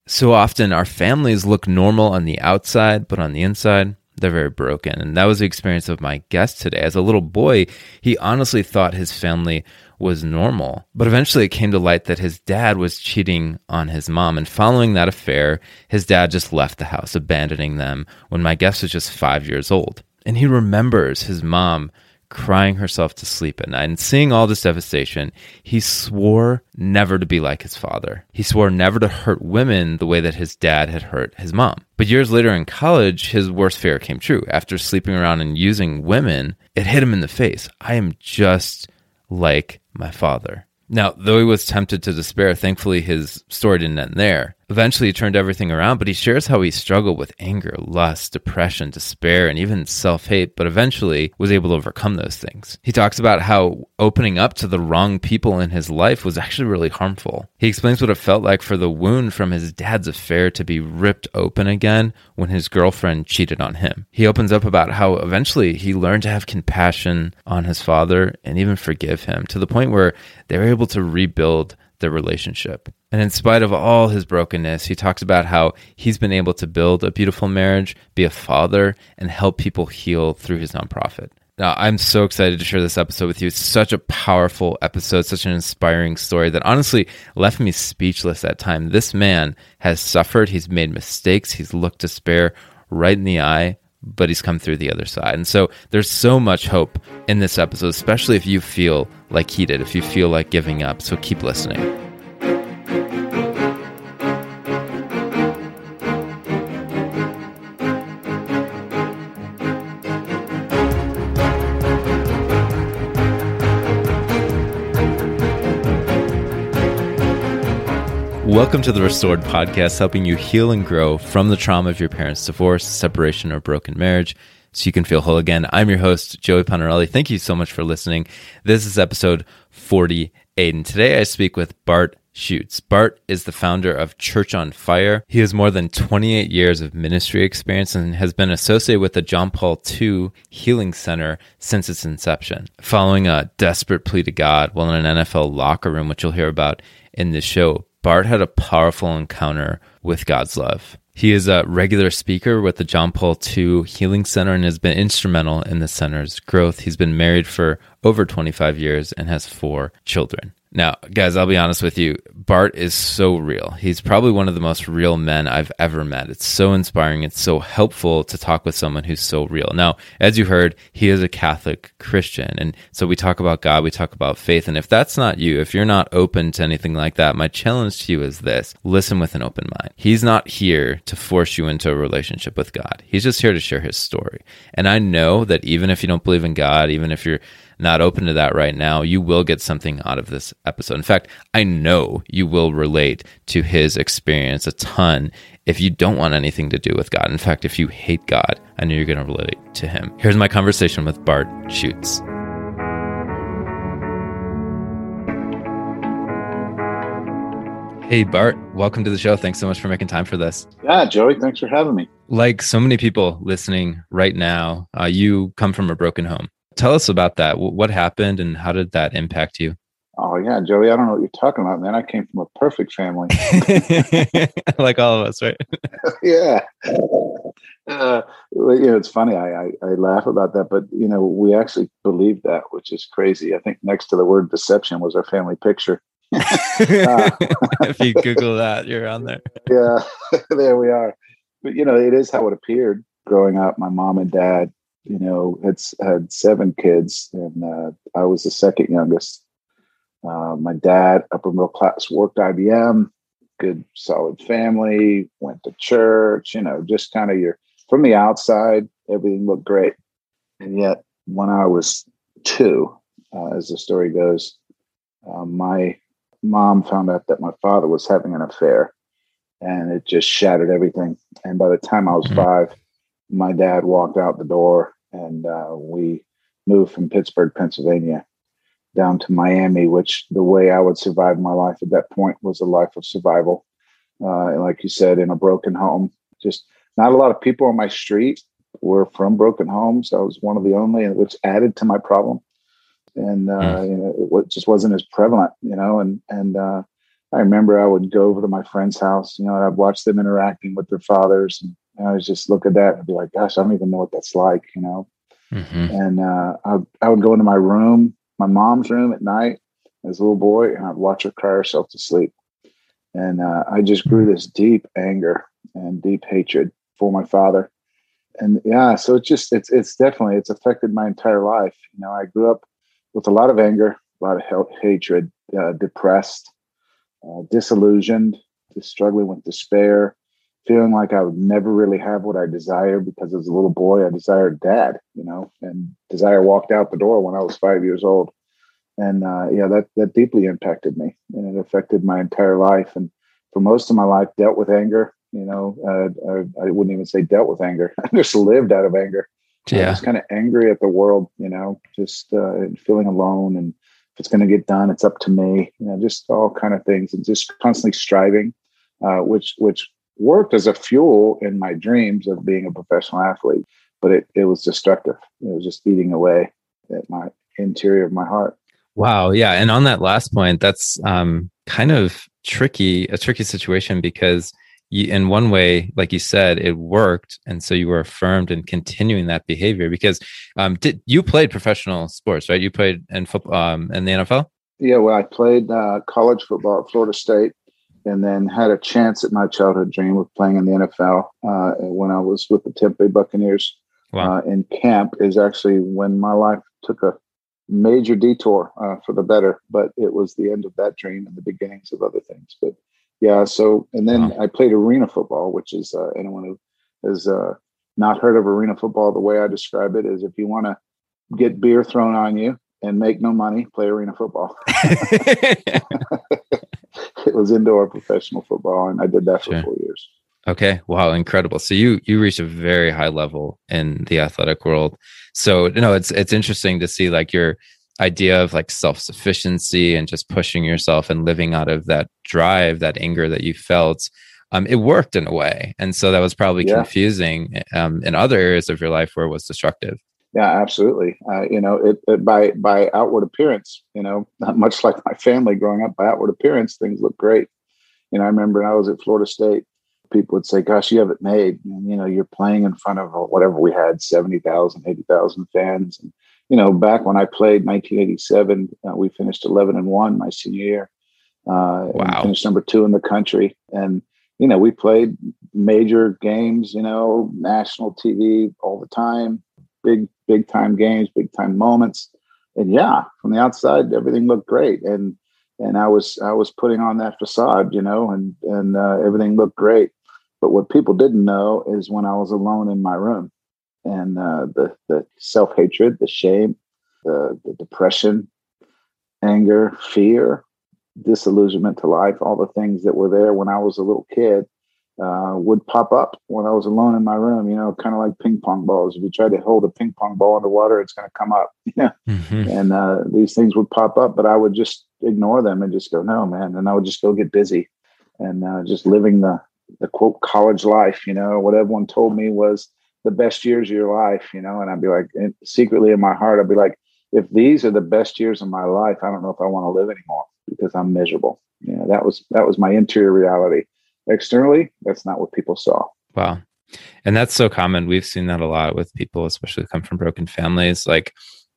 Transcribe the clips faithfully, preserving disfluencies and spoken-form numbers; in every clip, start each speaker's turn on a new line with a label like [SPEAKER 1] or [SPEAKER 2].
[SPEAKER 1] So often our families look normal on the outside, but on the inside, they're very broken. And that was the experience of my guest today. As a little boy, he honestly thought his family was normal. But eventually it came to light that his dad was cheating on his mom. And following that affair, his dad just left the house, abandoning them when my guest was just five years old. And he remembers his mom crying herself to sleep at night. And seeing all this devastation, he swore never to be like his father. He swore never to hurt women the way that his dad had hurt his mom. But years later in college, his worst fear came true. After sleeping around and using women, it hit him in the face. I am just like my father. Now, though he was tempted to despair, thankfully his story didn't end there. Eventually he turned everything around, but he shares how he struggled with anger, lust, depression, despair, and even self-hate, but eventually was able to overcome those things. He talks about how opening up to the wrong people in his life was actually really harmful. He explains what it felt like for the wound from his dad's affair to be ripped open again when his girlfriend cheated on him. He opens up about how eventually he learned to have compassion on his father and even forgive him, to the point where they were able to rebuild their relationship. And in spite of all his brokenness, he talks about how he's been able to build a beautiful marriage, be a father, and help people heal through his nonprofit. Now, I'm so excited to share this episode with you. It's such a powerful episode, such an inspiring story that honestly left me speechless at times. This man has suffered, he's made mistakes, he's looked despair right in the eye, but he's come through the other side. And so there's so much hope in this episode, especially if you feel like he did, if you feel like giving up. So keep listening. Welcome to the Restored Podcast, helping you heal and grow from the trauma of your parents' divorce, separation, or broken marriage so you can feel whole again. I'm your host, Joey Ponarelli. Thank you so much for listening. This is episode forty-eight, and today I speak with Bart Schuchts. Bart is the founder of Church on Fire. He has more than twenty-eight years of ministry experience and has been associated with the John Paul the Second Healing Center since its inception. Following a desperate plea to God while in an N F L locker room, which you'll hear about in this show, Bart had a powerful encounter with God's love. He is a regular speaker with the John Paul the Second Healing Center and has been instrumental in the center's growth. He's been married for over twenty-five years and has four children. Now, guys, I'll be honest with you. Bart is so real. He's probably one of the most real men I've ever met. It's so inspiring. It's so helpful to talk with someone who's so real. Now, as you heard, he is a Catholic Christian. And so we talk about God, we talk about faith. And if that's not you, if you're not open to anything like that, my challenge to you is this: listen with an open mind. He's not here to force you into a relationship with God. He's just here to share his story. And I know that even if you don't believe in God, even if you're not open to that right now, you will get something out of this episode. In fact, I know you will relate to his experience a ton if you don't want anything to do with God. In fact, if you hate God, I know you're going to relate to him. Here's my conversation with Bart Schuchts. Hey, Bart, welcome to the show. Thanks so much for making time for this.
[SPEAKER 2] Yeah, Joey, thanks for having me.
[SPEAKER 1] Like so many people listening right now, uh, you come from a broken home. Tell us about that. What happened and how did that impact you?
[SPEAKER 2] Oh, yeah, Joey, I don't know what you're talking about, man. I came from a perfect family.
[SPEAKER 1] Like all of us, right?
[SPEAKER 2] Yeah. Uh, well, you know, it's funny. I, I, I laugh about that, but, you know, we actually believe that, which is crazy. I think next to the word deception was our family picture. uh,
[SPEAKER 1] if you Google that, you're on there.
[SPEAKER 2] Yeah, there we are. But, you know, it is how it appeared growing up. My mom and dad, you know, had, had seven kids, and uh, I was the second youngest. Uh, my dad, upper middle class, worked I B M, good, solid family, went to church, you know, just kind of your, from the outside, everything looked great. And yet, when I was two, uh, as the story goes, uh, my mom found out that my father was having an affair, and it just shattered everything. And by the time I was mm-hmm. five, my dad walked out the door, and uh, we moved from Pittsburgh, Pennsylvania, down to Miami, which the way I would survive my life at that point was a life of survival. Uh, and like you said, in a broken home, just not a lot of people on my street were from broken homes. I was one of the only, and which added to my problem. And uh, mm. you know, it just wasn't as prevalent, you know, and, and uh, I remember I would go over to my friend's house, you know, and I'd watch them interacting with their fathers. And I was just look at that and be like, gosh, I don't even know what that's like, you know?
[SPEAKER 1] Mm-hmm.
[SPEAKER 2] And uh, I, I would go into my room, my mom's room at night as a little boy, and I'd watch her cry herself to sleep. And uh, I just grew this deep anger and deep hatred for my father. And yeah, so it's just, it's, it's definitely, it's affected my entire life. You know, I grew up with a lot of anger, a lot of hate, hatred, uh, depressed, uh, disillusioned, just struggling with despair, feeling like I would never really have what I desired, because as a little boy, I desired dad, you know, and desire walked out the door when I was five years old. And uh, yeah, that, that deeply impacted me, and it affected my entire life. And for most of my life, dealt with anger. You know, uh, I, I wouldn't even say dealt with anger. I just lived out of anger.
[SPEAKER 1] Yeah.
[SPEAKER 2] I was kind of angry at the world, you know, just uh, feeling alone. And if it's going to get done, it's up to me. You know, just all kind of things, and just constantly striving, uh, which which worked as a fuel in my dreams of being a professional athlete. But it it was destructive. It was just eating away at my interior of my heart.
[SPEAKER 1] Wow. Yeah. And on that last point, that's um, kind of tricky, a tricky situation, because you, in one way, like you said, it worked. And so you were affirmed in continuing that behavior, because um, did you played professional sports, right? You played in football, um, in the N F L?
[SPEAKER 2] Yeah. Well, I played uh, college football at Florida State, and then had a chance at my childhood dream of playing in the N F L uh, when I was with the Tampa Bay Buccaneers.
[SPEAKER 1] Wow.
[SPEAKER 2] Uh, in camp is actually when my life took a major detour uh, for the better, but it was the end of that dream and the beginnings of other things. But yeah, so, and then
[SPEAKER 1] Wow.
[SPEAKER 2] I played arena football, which is uh, anyone who has uh, not heard of arena football, the way I describe it is, if you want to get beer thrown on you and make no money, play arena football. It was indoor professional football, and I did that for
[SPEAKER 1] Sure.
[SPEAKER 2] four years.
[SPEAKER 1] Okay. Wow. Incredible. So you, you reached a very high level in the athletic world. So, you know, it's, it's interesting to see like your idea of like self-sufficiency and just pushing yourself and living out of that drive, that anger that you felt. Um, it worked in a way. And so that was probably
[SPEAKER 2] Yeah.
[SPEAKER 1] confusing um, in other areas of your life where it was destructive.
[SPEAKER 2] Yeah, absolutely. Uh, you know, it, it by by outward appearance, you know, not much like my family growing up, by outward appearance, things look great. You know, I remember when I was at Florida State, people would say, gosh, you have it made. And, you know, you're playing in front of uh, whatever we had, seventy thousand, eighty thousand fans. And, you know, back when I played nineteen eighty-seven, uh, we finished eleven and one my senior year. Uh,
[SPEAKER 1] Wow.
[SPEAKER 2] And finished number two in the country. And, you know, we played major games, you know, national T V all the time, big, big time games, big time moments. And yeah, from the outside, everything looked great. And, and I was, I was putting on that facade, you know, and, and uh, everything looked great. But what people didn't know is when I was alone in my room, and uh, the, the self-hatred, the shame, the, the depression, anger, fear, disillusionment to life, all the things that were there when I was a little kid uh, would pop up when I was alone in my room, you know, kind of like ping pong balls. If you try to hold a ping pong ball underwater, it's going to come up. Yeah.
[SPEAKER 1] Mm-hmm.
[SPEAKER 2] And uh, these things would pop up, but I would just ignore them and just go, no, man. And I would just go get busy and uh, just living the, the quote college life, you know, what everyone told me was the best years of your life, you know, and I'd be like, and secretly in my heart, I'd be like, if these are the best years of my life, I don't know if I want to live anymore because I'm miserable. You know, that was, that was my interior reality. Externally, that's not what people saw.
[SPEAKER 1] Wow. And that's so common. We've seen that a lot with people, especially who come from broken families. Like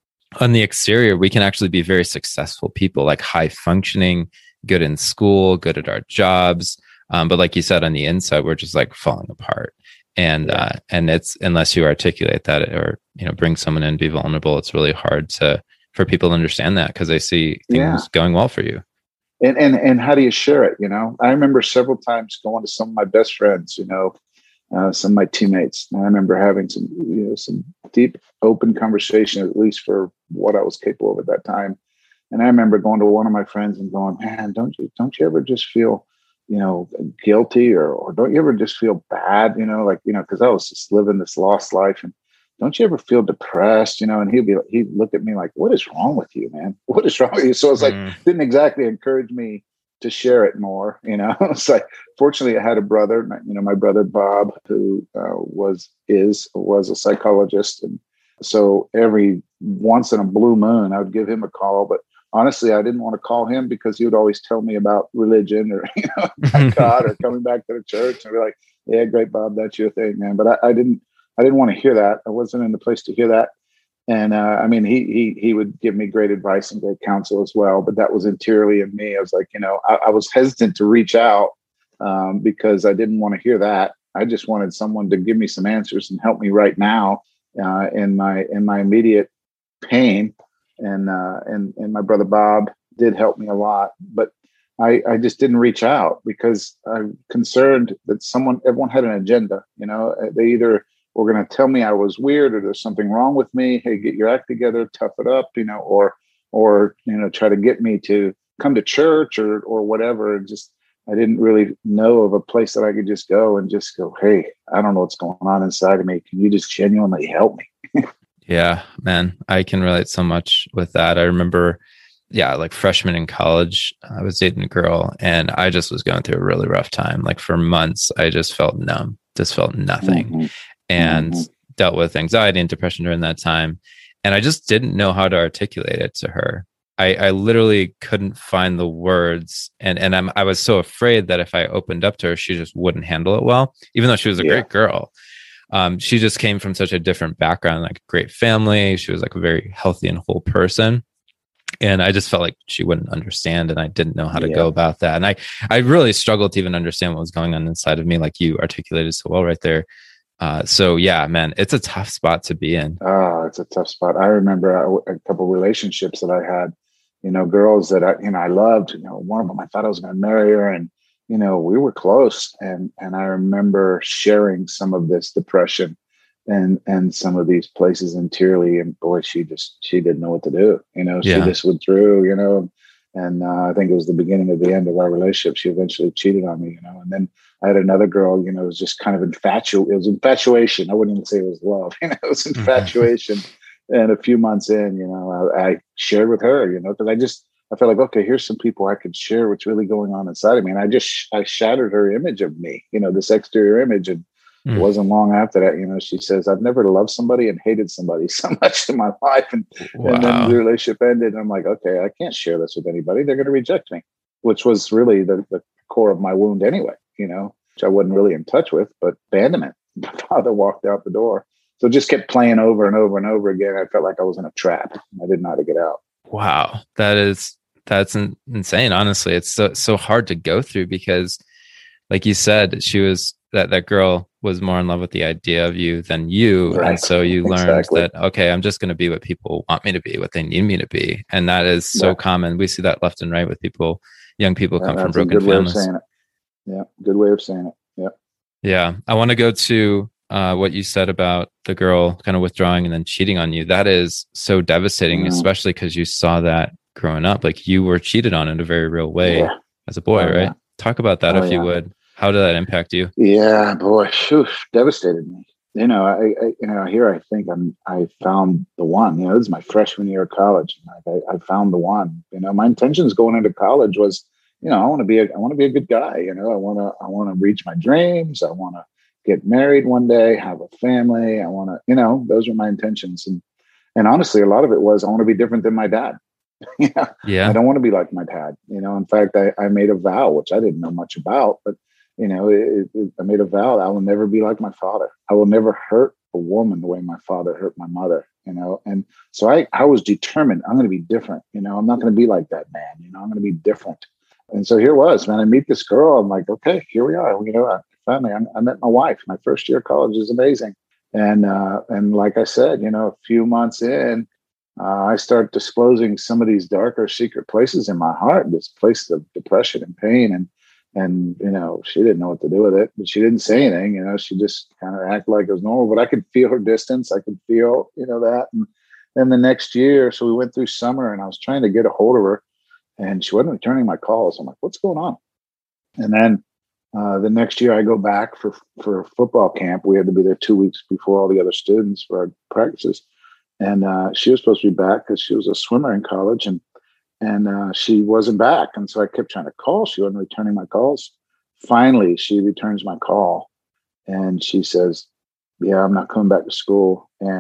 [SPEAKER 1] on the exterior, we can actually be very successful people, like high functioning, good in school, good at our jobs. Um, but like you said, on the inside, we're just like falling apart. And, yeah. uh, and it's, unless you articulate that or, you know, bring someone in, be vulnerable, it's really hard to, for people to understand that because they see things yeah. going well for you.
[SPEAKER 2] And, and, and how do you share it? You know, I remember several times going to some of my best friends, you know, uh, some of my teammates. And I remember having some, you know, some deep, open conversation, at least for what I was capable of at that time. And I remember going to one of my friends and going, man, don't you, don't you ever just feel, you know, guilty or, or don't you ever just feel bad, you know, like, you know, cause I was just living this lost life and don't you ever feel depressed, you know? And he'd be, he'd look at me like, what is wrong with you, man? What is wrong with you? So it's like, mm. didn't exactly encourage me to share it more, you know? It's like, fortunately I had a brother, you know, my brother, Bob, who uh, was, is, was a psychologist. And so every once in a blue moon, I would give him a call, but honestly, I didn't want to call him because he would always tell me about religion or, you know, about God or coming back to the church. And be like, yeah, great, Bob, that's your thing, man. But I, I didn't, I didn't want to hear that. I wasn't in the place to hear that. And uh, I mean, he he he would give me great advice and great counsel as well. But that was interiorly in me. I was like, you know, I, I was hesitant to reach out um, because I didn't want to hear that. I just wanted someone to give me some answers and help me right now uh, in my in my immediate pain. And uh, and and my brother Bob did help me a lot, but I I just didn't reach out because I'm concerned that someone everyone had an agenda. You know, they either were going to tell me I was weird or there's something wrong with me. Hey, get your act together, tough it up, you know, or or you know, try to get me to come to church or or whatever. And just I didn't really know of a place that I could just go and just go, hey, I don't know what's going on inside of me. Can you just genuinely help me?
[SPEAKER 1] Yeah, man, I can relate so much with that. I remember, yeah, like freshman in college, I was dating a girl and I just was going through a really rough time. Like for months, I just felt numb, just felt nothing. Mm-hmm. And mm-hmm. dealt with anxiety and depression during that time. And I just didn't know how to articulate it to her. I, I literally couldn't find the words. And, and I'm, I was so afraid that if I opened up to her, she just wouldn't handle it well, even though she was a yeah. great girl. Um, she just came from such a different background, like a great family. She was like a very healthy and whole person. And I just felt like she wouldn't understand and I didn't know how to yeah. go about that. And I, I really struggled to even understand what was going on inside of me, like you articulated so well right there. Uh, so yeah, man, it's a tough spot to be in.
[SPEAKER 2] Oh, it's a tough spot. I remember a, a couple of relationships that I had, you know, girls that I, you know, I loved, you know, one of them, I thought I was going to marry her and, you know, we were close. And, and I remember sharing some of this depression and, and some of these places interiorly. And boy, she just, she didn't know what to do. You know, yeah. she just went through, you know, and uh, I think it was the beginning of the end of our relationship. She eventually cheated on me, you know, and then I had another girl, you know, it was just kind of infatuation. It was infatuation. I wouldn't even say it was love. You know, it was infatuation. And a few months in, you know, I, I shared with her, you know, because I just, I felt like, okay, here's some people I could share what's really going on inside of me. And I just, I shattered her image of me, you know, this exterior image. And mm. it wasn't long after that, you know, she says, I've never loved somebody and hated somebody so much in my life. And, wow. and then the relationship ended. And I'm like, okay, I can't share this with anybody. They're going to reject me, which was really the, the core of my wound anyway, you know, which I wasn't really in touch with, but abandonment. My father walked out the door. So it just kept playing over and over and over again. I felt like I was in a trap. I didn't know how to get out.
[SPEAKER 1] Wow. That is, that's in, insane. Honestly, it's so, so hard to go through because like you said, she was that, that girl was more in love with the idea of you than you. Right. And so you learned exactly. that, okay, I'm just going to be what people want me to be, what they need me to be. And that is so yeah. common. We see that left and right with people, young people yeah, come from broken families.
[SPEAKER 2] Yeah. Good way of saying it. Yeah.
[SPEAKER 1] Yeah. I want to go to uh, what you said about the girl kind of withdrawing and then cheating on you. That is so devastating, mm. especially because you saw that growing up. Like you were cheated on in a very real way yeah. as a boy, oh, right? Yeah. Talk about that oh, if you yeah. would. How did that impact you?
[SPEAKER 2] Yeah, boy, whew, devastated me. You know, I, I, you know, here I think I'm, I found the one. You know, this is my freshman year of college. I, I found the one. You know, my intentions going into college was, you know, I want to be, a, I want to be a good guy. You know, I want to, I want to reach my dreams. I want to get married one day, have a family. I want to, you know, those were my intentions. And and honestly, a lot of it was I want to be different than my dad. yeah, yeah. I don't want to be like my dad. You know, in fact, I, I made a vow, which I didn't know much about, but you know, it, it, I made a vow that I will never be like my father. I will never hurt a woman the way my father hurt my mother, you know? And so I, I was determined, I'm going to be different. You know, I'm not going to be like that man, you know, I'm going to be different. And so here it was, man, I meet this girl. I'm like, okay, here we are. You know, I, finally, I, I met my wife. My first year of college is amazing. And, uh, and like I said, you know, a few months in, uh, I start disclosing some of these darker secret places in my heart, this place of depression and pain. And, And, you know, she didn't know what to do with it, but she didn't say anything, you know, she just kind of acted like it was normal, but I could feel her distance. I could feel, you know, that. And then the next year, so we went through summer and I was trying to get a hold of her and she wasn't returning my calls. I'm like, what's going on? And then uh, the next year I go back for, for football camp. We had to be there two weeks before all the other students for our practices. And uh, she was supposed to be back because she was a swimmer in college. And And uh, she wasn't back. And so I kept trying to call. She wasn't returning my calls. Finally, she returns my call. And she says, yeah, I'm not coming back to school. And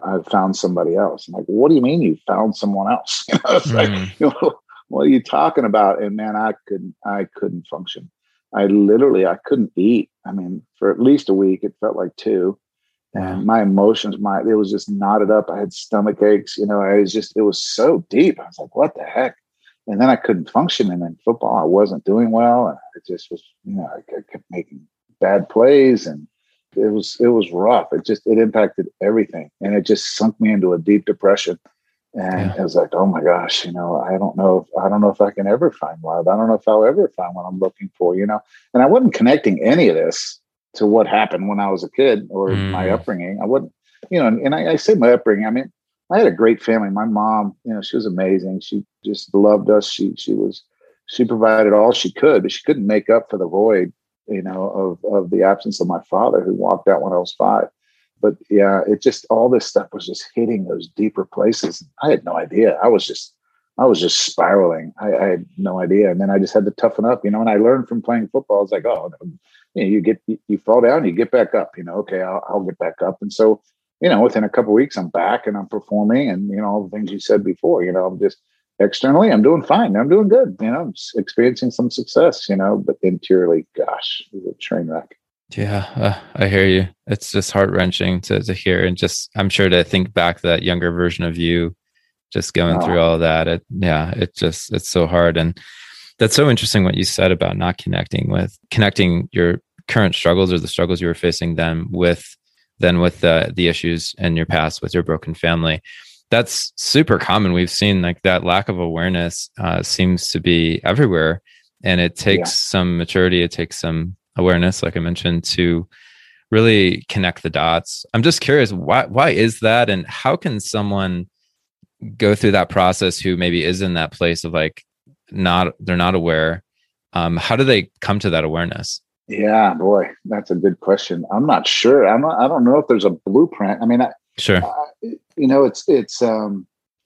[SPEAKER 2] I found somebody else. I'm like, what do you mean you found someone else? You know, it's mm. like, you know, what are you talking about? And man, I couldn't, I couldn't function. I literally, I couldn't eat. I mean, for at least a week, it felt like two. And wow. my emotions, my, it was just knotted up. I had stomach aches, you know, I was just, it was so deep. I was like, what the heck? And then I couldn't function. And then football, I wasn't doing well. And it just was, you know, I, I kept making bad plays, and it was, it was rough. It just, it impacted everything. And it just sunk me into a deep depression. And yeah. it was like, oh my gosh, you know, I don't know. If, I don't know if I can ever find love. I don't know if I'll ever find what I'm looking for, you know? And I wasn't connecting any of this to what happened when I was a kid or mm. my upbringing. I wouldn't, you know, and, and I, I say my upbringing, I mean, I had a great family. My mom, you know, she was amazing. She just loved us. She, she was, she provided all she could, but she couldn't make up for the void, you know, of, of the absence of my father, who walked out when I was five. But yeah, it just, all this stuff was just hitting those deeper places. I had no idea. I was just, I was just spiraling. I, I had no idea. And then I just had to toughen up, you know, and I learned from playing football. I was like, oh, you know, you get, you, you fall down, you get back up, you know, okay, I'll, I'll get back up. And so, you know, within a couple of weeks, I'm back and I'm performing, and, you know, all the things you said before, you know, I'm just externally, I'm doing fine. I'm doing good. You know, I'm experiencing some success, you know, but interiorly, gosh, it was a train wreck.
[SPEAKER 1] Yeah, uh, I hear you. It's just heart wrenching to to hear, and just, I'm sure, to think back to that younger version of you, just going oh. through all of that. It, yeah, it just, it's so hard. And that's so interesting what you said about not connecting with, connecting your current struggles or the struggles you were facing then with, then with the the issues in your past with your broken family. That's super common. We've seen like that lack of awareness uh, seems to be everywhere, and it takes yeah. some maturity. It takes some awareness, like I mentioned, to really connect the dots. I'm just curious, why why is that, and how can someone go through that process who maybe is in that place of like not they're not aware? Um, how do they come to that awareness?
[SPEAKER 2] Yeah, boy, that's a good question. I'm not sure. I'm not, I don't know if there's a blueprint. I mean, I,
[SPEAKER 1] sure,
[SPEAKER 2] I, you know, it's it's. Um,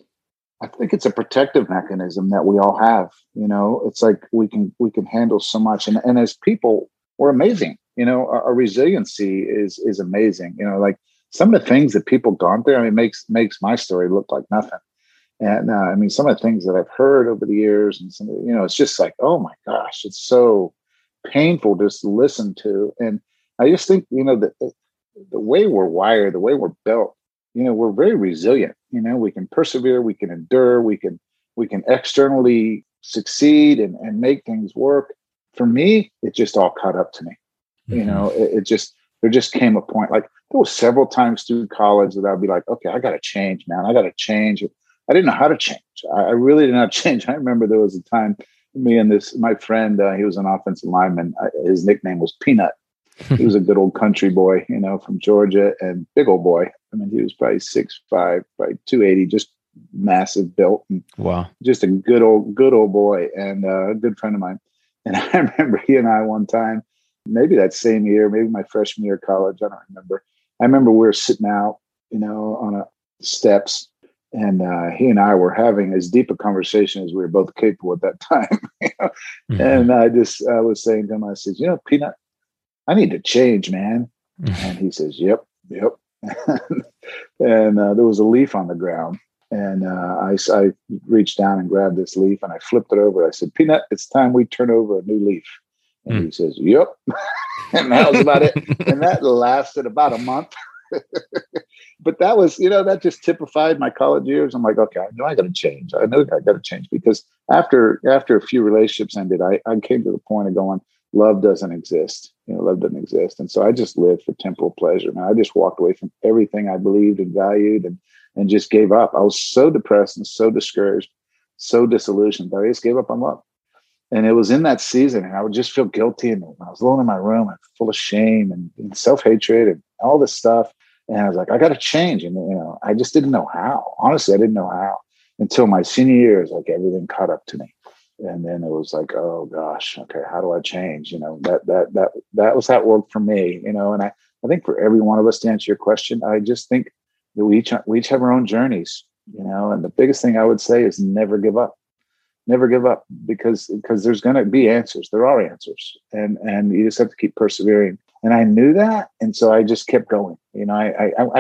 [SPEAKER 2] I think it's a protective mechanism that we all have. You know, it's like we can we can handle so much, and and as people, we're amazing. You know, our, our resiliency is is amazing. You know, like some of the things that people gone through, I mean, makes makes my story look like nothing. And uh, I mean, some of the things that I've heard over the years, and some, you know, it's just like, oh my gosh, it's so painful just to listen to. And I just think, you know, the the way we're wired, the way we're built, you know, we're very resilient. You know, we can persevere, we can endure, we can we can externally succeed and, and make things work. For me, it just all caught up to me. Mm-hmm. You know, it, it just, there just came a point, like there was several times through college that I'd be like, okay, I got to change, man. I got to change. I didn't know how to change. I, I really did not change. I remember there was a time, me and this, my friend, uh, he was an offensive lineman. Uh, his nickname was Peanut. He was a good old country boy, you know, from Georgia, and big old boy. I mean, he was probably six five, probably two eighty, just massive built. And
[SPEAKER 1] wow.
[SPEAKER 2] Just a good old, good old boy, and uh, a good friend of mine. And I remember he and I one time, maybe that same year, maybe my freshman year of college, I don't remember. I remember we were sitting out, you know, on a steps, and uh, he and I were having as deep a conversation as we were both capable at that time. You know? Mm-hmm. And I just, I was saying to him, I said, you know, Peanut, I need to change, man. And he says, yep, yep. And uh, there was a leaf on the ground. And uh, I, I reached down and grabbed this leaf, and I flipped it over. I said, Peanut, it's time we turn over a new leaf. And mm. he says, yep. And that was about it. And that lasted about a month. But that was, you know, that just typified my college years. I'm like, okay, I know I got to change. I know I got to change, because after after a few relationships ended, I, I came to the point of going, love doesn't exist. You know, love doesn't exist. And so I just lived for temporal pleasure, man. I just walked away from everything I believed and valued, and and just gave up. I was so depressed and so discouraged, so disillusioned. I just gave up on love. And it was in that season, and I would just feel guilty. And I was alone in my room, and full of shame and, and self-hatred and all this stuff. And I was like, I got to change. And, you know, I just didn't know how. Honestly, I didn't know how until my senior year. Is like everything caught up to me. And then it was like, oh gosh, okay, how do I change? You know, that, that, that, that was how it worked for me, you know. And I, I think for every one of us, to answer your question, I just think that we each, we each have our own journeys, you know. And the biggest thing I would say is never give up. Never give up, because because there's going to be answers. There are answers, and and you just have to keep persevering. And I knew that, and so I just kept going. You know, I I I,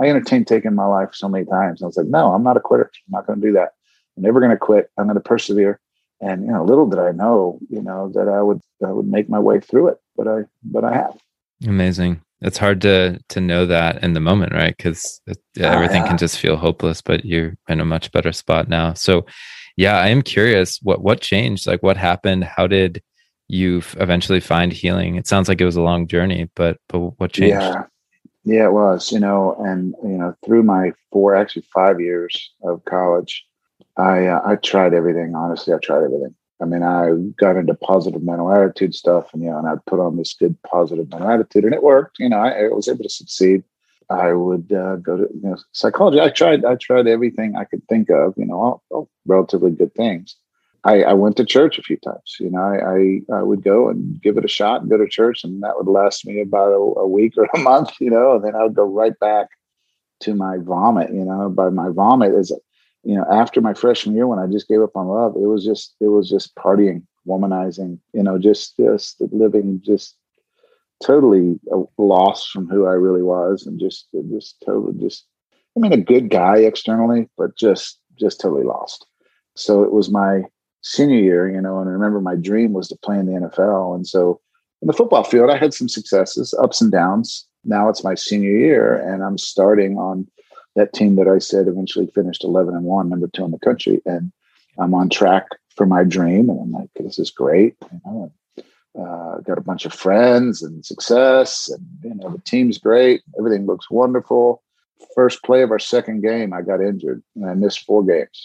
[SPEAKER 2] I entertained taking my life so many times. I was like, no, I'm not a quitter. I'm not going to do that. I'm never going to quit. I'm going to persevere. And, you know, little did I know, you know, that I would, I would make my way through it, but I, but I have.
[SPEAKER 1] Amazing. It's hard to, to know that in the moment, right? Because everything
[SPEAKER 2] Uh,
[SPEAKER 1] can just feel hopeless, but you're in a much better spot now. So yeah, I am curious what, what changed? Like what happened? How did you f- eventually find healing? It sounds like it was a long journey, but, but what changed?
[SPEAKER 2] yeah. Yeah, it was, you know, and, you know, through my four, actually five years of college, I, uh, I tried everything. Honestly, I tried everything. I mean, I got into positive mental attitude stuff, and, you know, and I'd put on this good positive mental attitude, and it worked. You know, I, I was able to succeed. I would uh, go to, you know, psychology. I tried, I tried everything I could think of, you know, all, all relatively good things. I, I went to church a few times. You know, I, I I would go and give it a shot and go to church, and that would last me about a, a week or a month. You know, and then I would go right back to my vomit. You know, by my vomit is, you know, after my freshman year when I just gave up on love, it was just it was just partying, womanizing. You know, just just living just totally lost from who I really was, and just just totally just. I mean, a good guy externally, but just just totally lost. So it was my senior year, you know, and I remember my dream was to play in the N F L. And so in the football field, I had some successes, ups and downs. Now it's my senior year, and I'm starting on that team that I said eventually finished eleven and one, number two in the country. And I'm on track for my dream. And I'm like, this is great. You know, uh, got a bunch of friends and success, and, you know, the team's great. Everything looks wonderful. First play of our second game, I got injured and I missed four games.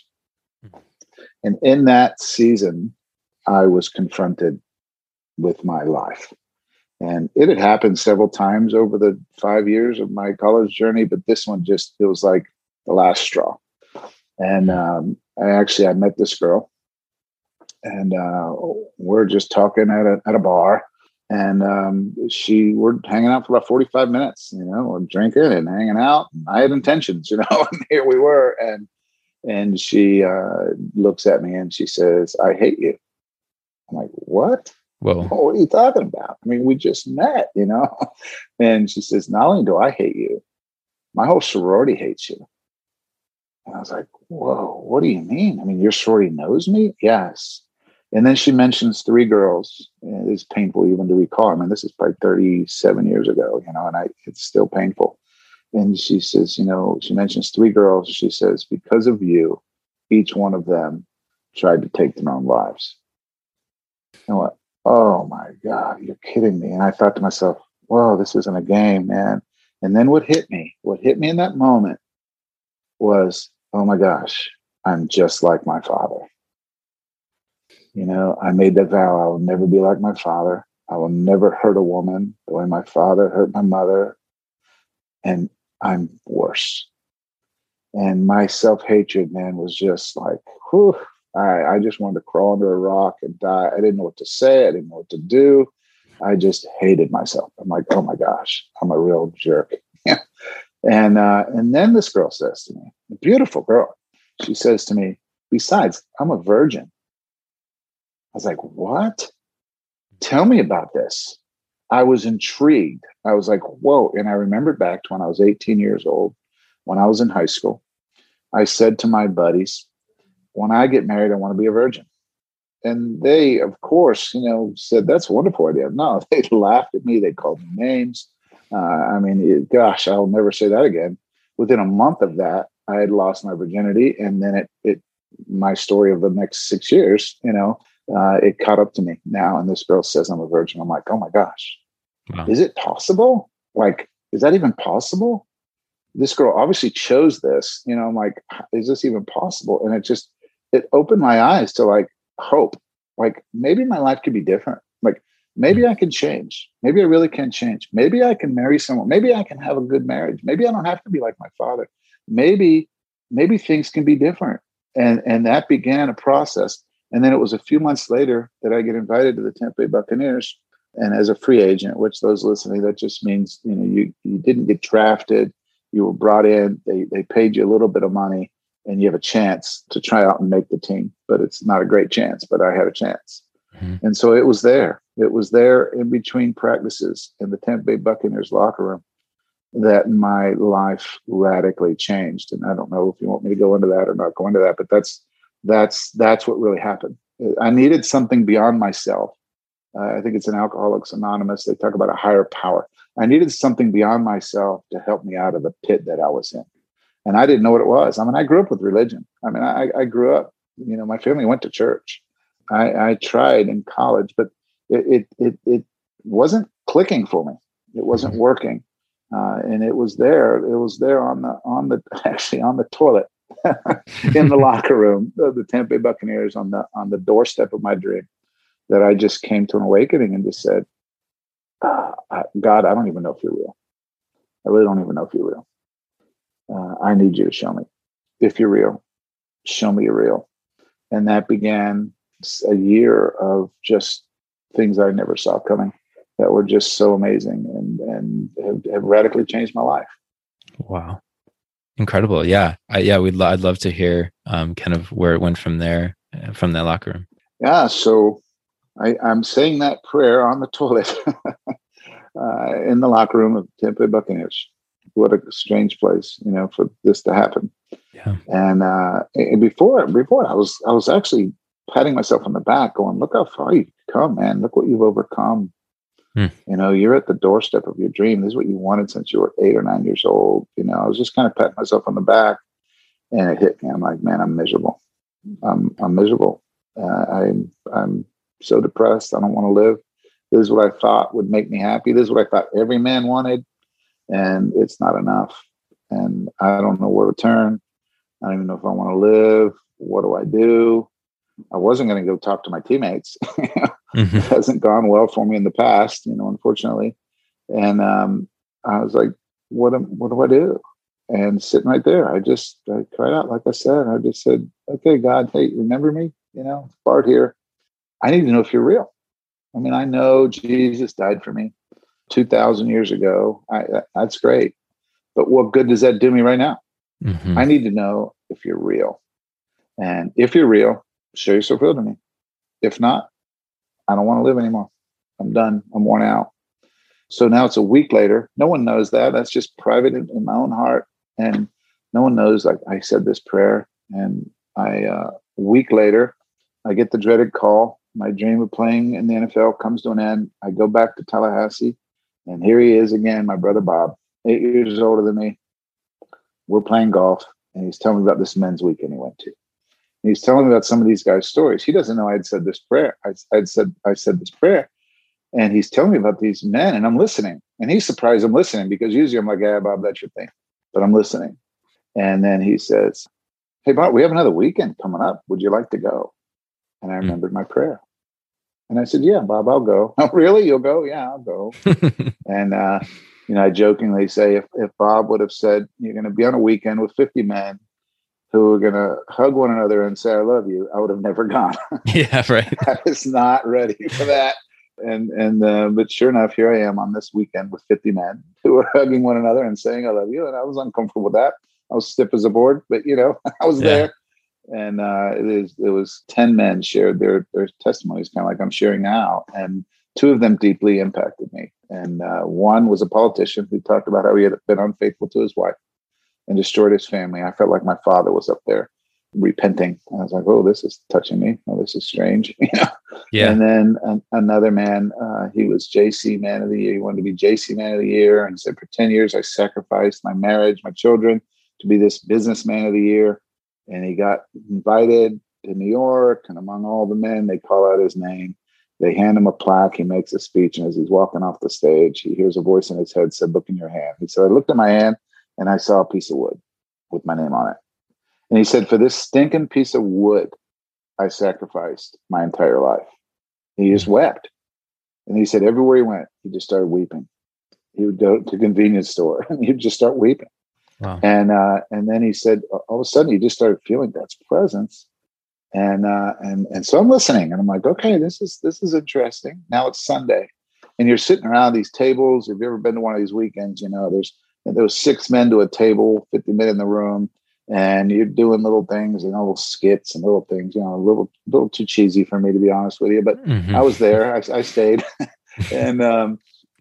[SPEAKER 2] And in that season, I was confronted with my life. And it had happened several times over the five years of my college journey, but this one just, it was like the last straw. And um, I actually, I met this girl, and uh, we're just talking at a, at a bar. And um, she, we're hanging out for about forty-five minutes, you know, we're drinking and hanging out. I had intentions, you know, and here we were. And And she uh, looks at me and she says, I hate you. I'm like, what?
[SPEAKER 1] Whoa.
[SPEAKER 2] What are you talking about? I mean, we just met, you know? And she says, not only do I hate you, my whole sorority hates you. And I was like, whoa, what do you mean? I mean, your sorority knows me? Yes. And then she mentions three girls. It's painful even to recall. I mean, this is probably thirty-seven years ago, you know, and I, it's still painful. And she says, you know, she mentions three girls. She says, because of you, each one of them tried to take their own lives. And I went, oh my God, you're kidding me. And I thought to myself, whoa, this isn't a game, man. And then what hit me, what hit me in that moment was, oh my gosh, I'm just like my father. You know, I made that vow. I will never be like my father. I will never hurt a woman the way my father hurt my mother. And I'm worse. And my self-hatred, man, was just like, whew, I, I just wanted to crawl under a rock and die. I didn't know what to say. I didn't know what to do. I just hated myself. I'm like, oh my gosh, I'm a real jerk. and uh, and then this girl says to me, a beautiful girl, she says to me, besides, I'm a virgin. I was like, what? Tell me about this. I was intrigued. I was like, whoa. And I remembered back to when I was eighteen years old, when I was in high school. I said to my buddies, when I get married, I want to be a virgin. And they, of course, you know, said, that's a wonderful idea. No, they laughed at me. They called me names. Uh, I mean, it, gosh, I'll never say that again. Within a month of that, I had lost my virginity. And then it, it my story of the next six years, you know, Uh, it caught up to me now. And this girl says I'm a virgin. I'm like, oh my gosh, wow. Is it possible? Like, is that even possible? This girl obviously chose this, you know, I'm like, is this even possible? And it just, it opened my eyes to like hope, like maybe my life could be different. Like maybe I can change. Maybe I really can change. Maybe I can marry someone. Maybe I can have a good marriage. Maybe I don't have to be like my father. Maybe, maybe things can be different. And, and that began a process. And then it was a few months later that I get invited to the Tampa Bay Buccaneers, and as a free agent, which those listening, that just means, you know, you, you didn't get drafted, you were brought in, they they paid you a little bit of money, and you have a chance to try out and make the team. But it's not a great chance, but I had a chance. Mm-hmm. And so it was there. It was there in between practices in the Tampa Bay Buccaneers locker room. that my life radically changed. And I don't know if you want me to go into that or not go into that, but that's that's that's what really happened. I needed something beyond myself. Uh, I think it's in Alcoholics Anonymous. They talk about a higher power. I needed something beyond myself to help me out of the pit that I was in. And I didn't know what it was. I mean, I grew up with religion. I mean, I, I grew up, you know, my family went to church. I, I tried in college, but it, it, it, it wasn't clicking for me. It wasn't working. Uh, and it was there. It was there on the, on the, actually on the toilet in the locker room of the Tampa Bay Buccaneers on the, on the doorstep of my dream, that I just came to an awakening and just said, uh, God, I don't even know if you're real. I really don't even know if you're real. Uh, I need you to show me. If you're real, show me you're real. And that began a year of just things I never saw coming that were just so amazing and, and have, have radically changed my life.
[SPEAKER 1] Wow. Incredible. Yeah. I, yeah. We'd lo- I'd love to hear um, kind of where it went from there, uh, from that locker room.
[SPEAKER 2] Yeah. So I, I'm saying that prayer on the toilet uh, in the locker room of Tampa Bay Buccaneers. What a strange place, you know, for this to happen.
[SPEAKER 1] Yeah.
[SPEAKER 2] And, uh, and before, before I was, I was actually patting myself on the back going, look how far you've come, man. Look what you've overcome. Hmm. You know, you're at the doorstep of your dream. This is what you wanted since you were eight or nine years old. You know, I was just kind of patting myself on the back, and it hit me. I'm like, man, I'm miserable. I'm, I'm miserable. Uh, I'm, I'm so depressed. I don't want to live. This is what I thought would make me happy. This is what I thought every man wanted. And it's not enough. And I don't know where to turn. I don't even know if I want to live. What do I do? I wasn't going to go talk to my teammates. Mm-hmm. It hasn't gone well for me in the past, you know, unfortunately. And um, I was like, what, am, what do I do? And sitting right there, I just I cried out, like I said. I just said, okay, God, hey, remember me? You know, it's Bart here. I need to know if you're real. I mean, I know Jesus died for me two thousand years ago. I, that's great. But what good does that do me right now? Mm-hmm. I need to know if you're real. And if you're real, show yourself real to me. If not, I don't want to live anymore. I'm done. I'm worn out. So now it's a week later. No one knows that. That's just private in, in my own heart. And no one knows, like, I said this prayer. And I, uh, a week later, I get the dreaded call. My dream of playing in the N F L comes to an end. I go back to Tallahassee. And here he is again, my brother Bob, eight years older than me. We're playing golf. And he's telling me about this men's weekend he went to. He's telling me about some of these guys' stories. He doesn't know I had said this prayer. I, I'd said I said this prayer, and he's telling me about these men, and I'm listening. And he's surprised I'm listening because usually I'm like, "Yeah, Bob, that's your thing," but I'm listening. And then he says, "Hey, Bob, we have another weekend coming up. Would you like to go?" And I remembered my prayer, and I said, "Yeah, Bob, I'll go." "Oh, really? You'll go?" "Yeah, I'll go." And uh, you know, I jokingly say, if if Bob would have said, "You're going to be on a weekend with fifty men who are going to hug one another and say, I love you," I would have never gone.
[SPEAKER 1] Yeah, right.
[SPEAKER 2] I was not ready for that. And, and, uh, but sure enough, here I am on this weekend with fifty men who are hugging one another and saying, I love you. And I was uncomfortable with that. I was stiff as a board, but you know, I was yeah. there. And, uh, it is, it was ten men shared their, their testimonies, kind of like I'm sharing now. And two of them deeply impacted me. And, uh, one was a politician who talked about how he had been unfaithful to his wife and destroyed his family. I felt like my father was up there repenting. I was like, oh, this is touching me. Oh, this is strange. You know? Yeah. And then an, another man, uh, he was J C Man of the Year. He wanted to be J C Man of the Year. And he said, for ten years, I sacrificed my marriage, my children to be this businessman of the year. And he got invited to New York. And among all the men, they call out his name. They hand him a plaque. He makes a speech. And as he's walking off the stage, he hears a voice in his head said, look in your hand. He said, I looked at my hand, and I saw a piece of wood with my name on it. And he said, for this stinking piece of wood, I sacrificed my entire life. He just wept. And he said, everywhere he went, he just started weeping. He would go to the convenience store and he'd just start weeping. Wow. And uh, and then he said, all of a sudden, he just started feeling God's presence. And uh, and and so I'm listening, and I'm like, okay, this is this is interesting. Now it's Sunday, and you're sitting around these tables. If you've ever been to one of these weekends, you know, there's there was six men to a table, fifty men in the room, and you're doing little things, you know, little skits and little things, you know, a little, little too cheesy for me, to be honest with you. But mm-hmm. I was there. I, I stayed. and um,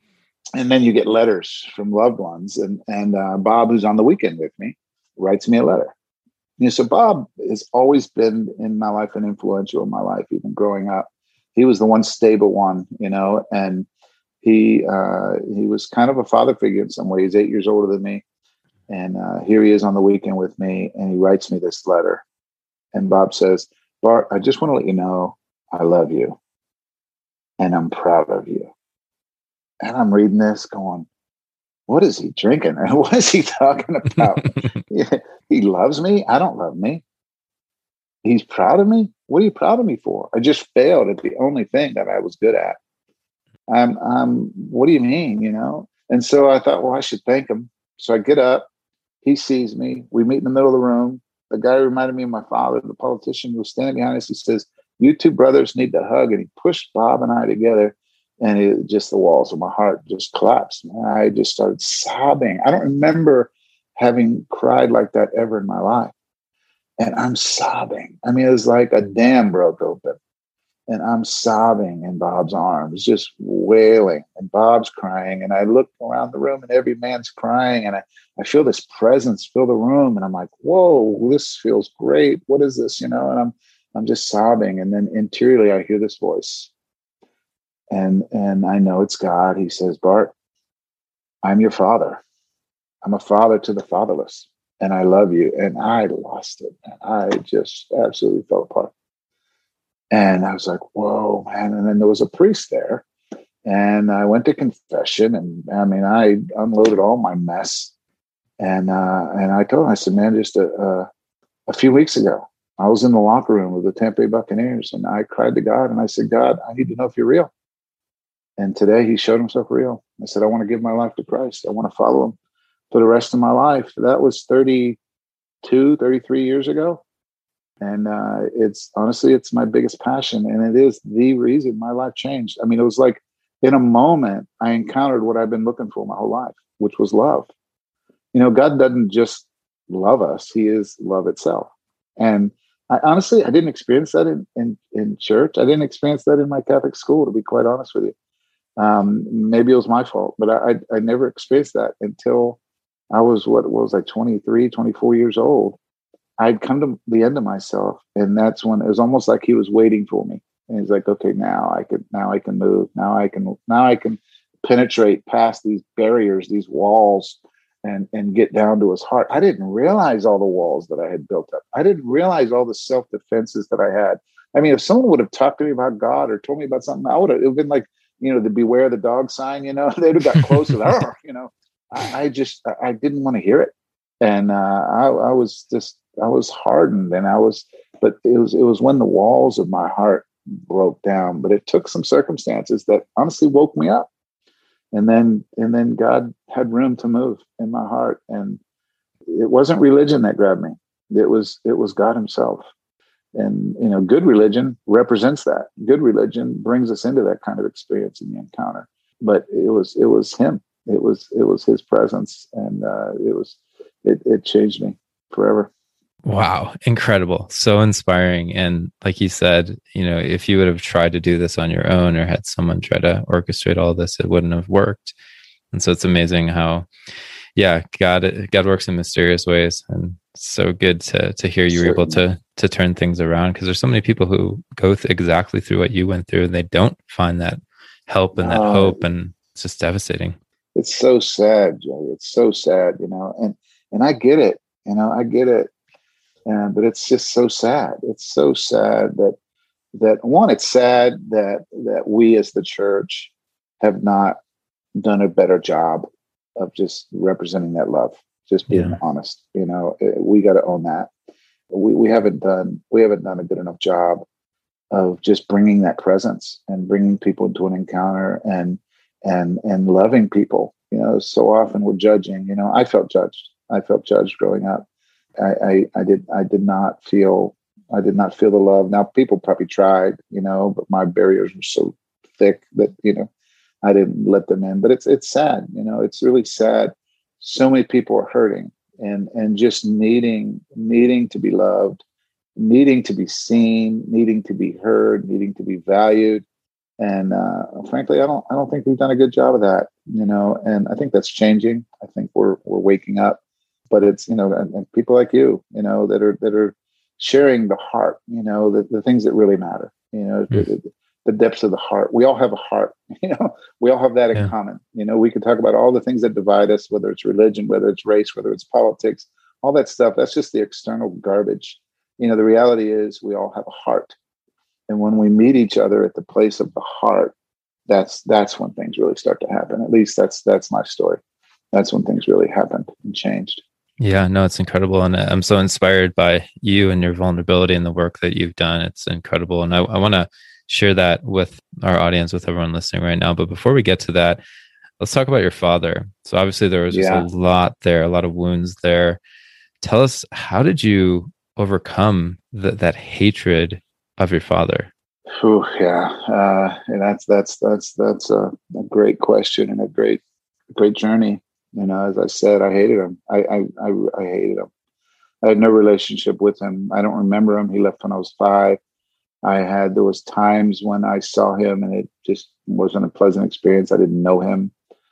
[SPEAKER 2] And then you get letters from loved ones. And, and uh, Bob, who's on the weekend with me, writes me a letter. You know, so Bob has always been in my life and influential in my life, even growing up. He was the one stable one, you know, and he uh, he was kind of a father figure in some ways. He's eight years older than me. And uh, here he is on the weekend with me, and he writes me this letter. And Bob says, Bart, I just want to let you know I love you, and I'm proud of you. And I'm reading this going, what is he drinking? What is he talking about? He loves me. I don't love me. He's proud of me. What are you proud of me for? I just failed at the only thing that I was good at. I'm, I'm, what do you mean? You know? And so I thought, well, I should thank him. So I get up. He sees me. We meet in the middle of the room. The guy reminded me of my father, the politician who was standing behind us. He says, you two brothers need to hug. And he pushed Bob and I together. And it just, the walls of my heart just collapsed. And I just started sobbing. I don't remember having cried like that ever in my life. And I'm sobbing. I mean, it was like a dam broke open. And I'm sobbing in Bob's arms, just wailing. And Bob's crying. And I look around the room and every man's crying. And I, I feel this presence fill the room. And I'm like, whoa, this feels great. What is this? You know, and I'm I'm just sobbing. And then interiorly, I hear this voice. And and I know it's God. He says, Bart, I'm your father. I'm a father to the fatherless. And I love you. And I lost it. I just absolutely fell apart. And I was like, whoa, man. And then there was a priest there. And I went to confession. And I mean, I unloaded all my mess. And uh, and I told him, I said, man, just a, a, a few weeks ago, I was in the locker room with the Tampa Bay Buccaneers. And I cried to God. And I said, God, I need to know if you're real. And today he showed himself real. I said, I want to give my life to Christ. I want to follow him for the rest of my life. That was thirty-two, thirty-three years ago. And uh, it's honestly, it's my biggest passion. And it is the reason my life changed. I mean, it was like in a moment, I encountered what I've been looking for my whole life, which was love. You know, God doesn't just love us. He is love itself. And I honestly, I didn't experience that in, in, in church. I didn't experience that in my Catholic school, to be quite honest with you. Um, maybe it was my fault, but I, I, I never experienced that until I was, what, what was I, twenty-three, twenty-four years old. I'd come to the end of myself. And that's when it was almost like he was waiting for me. And he's like, okay, now I could, now I can move. Now I can, now I can penetrate past these barriers, these walls, and, and get down to his heart. I didn't realize all the walls that I had built up. I didn't realize all the self-defenses that I had. I mean, if someone would have talked to me about God or told me about something, I would have, it would have been like, you know, the beware the dog sign, you know, they'd have got closer. Oh, you know, I, I just, I didn't want to hear it. And uh, I, I was just, I was hardened and I was, but it was, it was when the walls of my heart broke down, but it took some circumstances that honestly woke me up. And then, and then God had room to move in my heart. And it wasn't religion that grabbed me. It was, it was God himself. And, you know, good religion represents that. Good religion brings us into that kind of experience in the encounter. But it was, it was him. It was, it was his presence. And uh, it was, it, it changed me forever.
[SPEAKER 1] Wow. Incredible. So inspiring. And like you said, you know, if you would have tried to do this on your own or had someone try to orchestrate all this, it wouldn't have worked. And so it's amazing how, yeah, God, God works in mysterious ways. And so good to to hear you were able to to turn things around, because there's so many people who go th- exactly through what you went through and they don't find that help and that uh, hope, and it's just devastating.
[SPEAKER 2] It's so sad, Joey. It's so sad, you know, and and I get it, you know, I get it. And but it's just so sad. It's so sad that that one, it's sad that that we as the church have not done a better job of just representing that love, just being yeah. honest. You know, we got to own that. We we haven't done we haven't done a good enough job of just bringing that presence and bringing people into an encounter and and and loving people. You know, so often we're judging. You know, I felt judged. I felt judged growing up. I, I I did I did not feel I did not feel the love. Now people probably tried, you know, but my barriers were so thick that, you know, I didn't let them in. But it's it's sad, you know, it's really sad. So many people are hurting and and just needing needing to be loved, needing to be seen, needing to be heard, needing to be valued. And uh, frankly, I don't I don't think we've done a good job of that, you know. And I think that's changing. I think we're we're waking up, but it's you know, and, and people like you, you know, that are that are sharing the heart, you know, the, the things that really matter, you know, the,
[SPEAKER 1] Mm.
[SPEAKER 2] the, the depths of the heart. We all have a heart, you know. We all have that in
[SPEAKER 1] Yeah.
[SPEAKER 2] common. You know, we can talk about all the things that divide us, whether it's religion, whether it's race, whether it's politics, all that stuff. That's just the external garbage. You know, the reality is we all have a heart. And when we meet each other at the place of the heart, that's that's when things really start to happen. At least that's that's my story. That's when things really happened and changed.
[SPEAKER 1] Yeah, no, it's incredible. And I'm so inspired by you and your vulnerability and the work that you've done. It's incredible. And I, I want to share that with our audience, with everyone listening right now. But before we get to that, let's talk about your father. So obviously there was just a
[SPEAKER 2] Yeah.
[SPEAKER 1] lot there, a lot of wounds there. Tell us, how did you overcome the, that hatred of your father?
[SPEAKER 2] Whew, yeah. Uh, and that's that's that's that's a, a great question and a great great journey. You know, as I said, I hated him. I I I, I hated him. I had no relationship with him. I don't remember him. He left when I was five. I had there was times when I saw him and it just wasn't a pleasant experience. I didn't know him.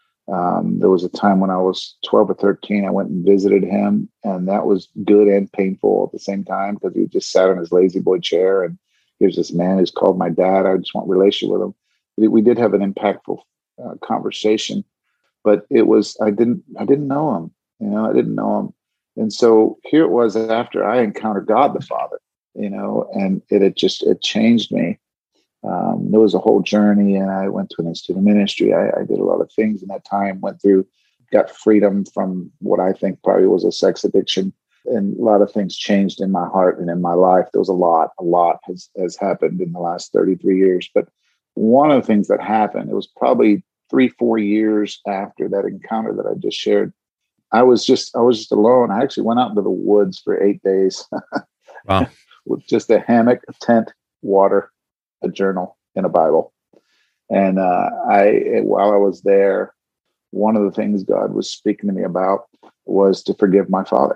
[SPEAKER 2] Um, there was a time when I was twelve or thirteen. I went and visited him, and that was good and painful at the same time because he just sat in his lazy boy chair. And here's this man who's called my dad. I just want relationship with him. We, we did have an impactful uh, conversation, but it was I didn't I didn't know him. You know, I didn't know him, and so here it was after I encountered God the Father. You know, and it had just it changed me. Um, there was a whole journey, and I went to an institute of ministry. I, I did a lot of things in that time, went through, got freedom from what I think probably was a sex addiction. And a lot of things changed in my heart and in my life. There was a lot, a lot has, has happened in the last thirty-three years. But one of the things that happened, it was probably three, four years after that encounter that I just shared. I was just, I was just alone. I actually went out into the woods for eight days
[SPEAKER 1] Wow.
[SPEAKER 2] with just a hammock, a tent, water, a journal, and a Bible. And uh, I, while I was there, one of the things God was speaking to me about was to forgive my father.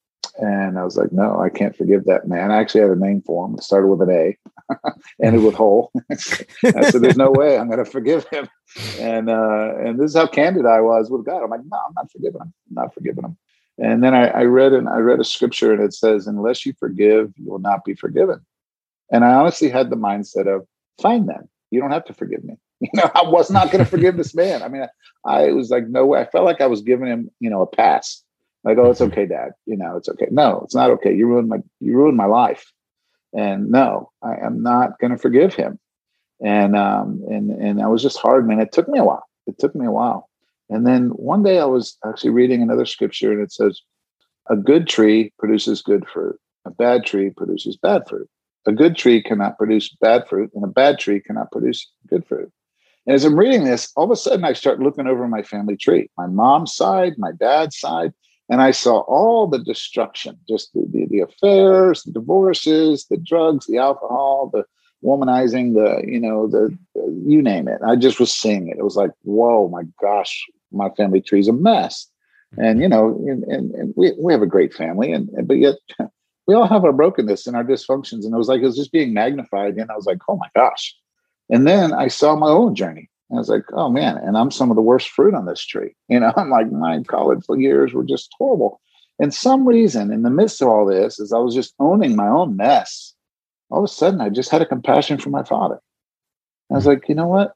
[SPEAKER 2] And I was like, no, I can't forgive that man. I actually had a name for him. It started with an A, ended with Hole. I said, there's no way I'm going to forgive him. And uh, and this is how candid I was with God. I'm like, no, I'm not forgiving him. I'm not forgiving him. And then I, I read and I read a scripture, and it says, unless you forgive, you will not be forgiven. And I honestly had the mindset of, fine then, you don't have to forgive me. You know, I was not going to forgive this man. I mean, I, I was like, no way. I felt like I was giving him, you know, a pass. Like, oh, it's okay, Dad. You know, it's okay. No, it's not okay. You ruined my, you ruined my life. And no, I am not going to forgive him. And um, and and I was just hard, man. It took me a while. It took me a while. And then one day I was actually reading another scripture, and it says, a good tree produces good fruit. A bad tree produces bad fruit. A good tree cannot produce bad fruit, and a bad tree cannot produce good fruit. And as I'm reading this, all of a sudden I start looking over my family tree, my mom's side, my dad's side, and I saw all the destruction, just the, the, the affairs, the divorces, the drugs, the alcohol, the womanizing, the, you know, the, the you name it. I just was seeing it. It was like, whoa, my gosh, my family tree's a mess. And, you know, and, and, and we, we have a great family, and, and but yet we all have our brokenness and our dysfunctions. And it was like, it was just being magnified. And I was like, oh my gosh. And then I saw my own journey. And I was like, oh man, and I'm some of the worst fruit on this tree. You know, I'm like, my college years were just horrible. And some reason in the midst of all this, as I was just owning my own mess, all of a sudden I just had a compassion for my father. I was like, you know what?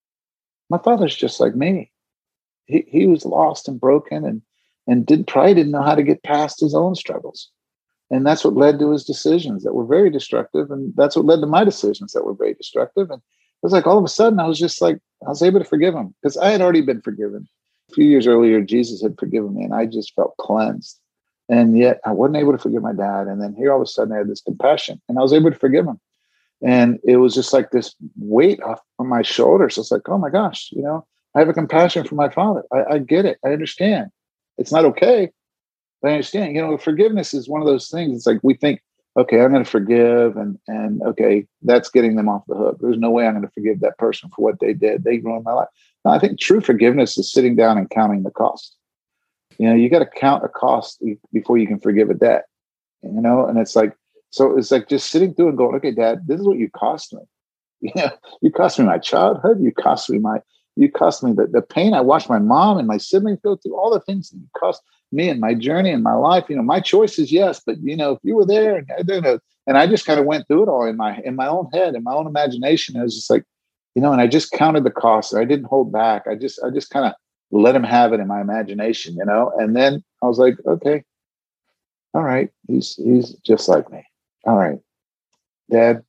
[SPEAKER 2] My father's just like me. He he was lost and broken, and and did probably didn't know how to get past his own struggles. And that's what led to his decisions that were very destructive. And that's what led to my decisions that were very destructive. And it was like, all of a sudden, I was just like, I was able to forgive him because I had already been forgiven. A few years earlier, Jesus had forgiven me, and I just felt cleansed. And yet I wasn't able to forgive my dad. And then here, all of a sudden, I had this compassion, and I was able to forgive him. And it was just like this weight off from my shoulders. It's like, oh my gosh, you know, I have a compassion for my father. I, I get it. I understand. It's not okay. But I understand, you know, forgiveness is one of those things. It's like we think, okay, I'm going to forgive, and and okay, that's getting them off the hook. There's no way I'm going to forgive that person for what they did. They ruined my life. No, I think true forgiveness is sitting down and counting the cost. You know, you got to count a cost before you can forgive a debt. You know, and it's like, so it's like just sitting through and going, okay, Dad, this is what you cost me. You know, you cost me my childhood. You cost me my, you cost me the, the pain I watched my mom and my siblings go through, all the things that you cost me and my journey and my life. You know, my choices, yes, but you know, if you were there, and I don't know, and I just kind of went through it all in my in my own head, in my own imagination. I was just like, you know, and I just counted the costs. I didn't hold back. I just I just kind of let him have it in my imagination, you know. And then I was like, okay, all right, he's he's just like me. All right, Dad,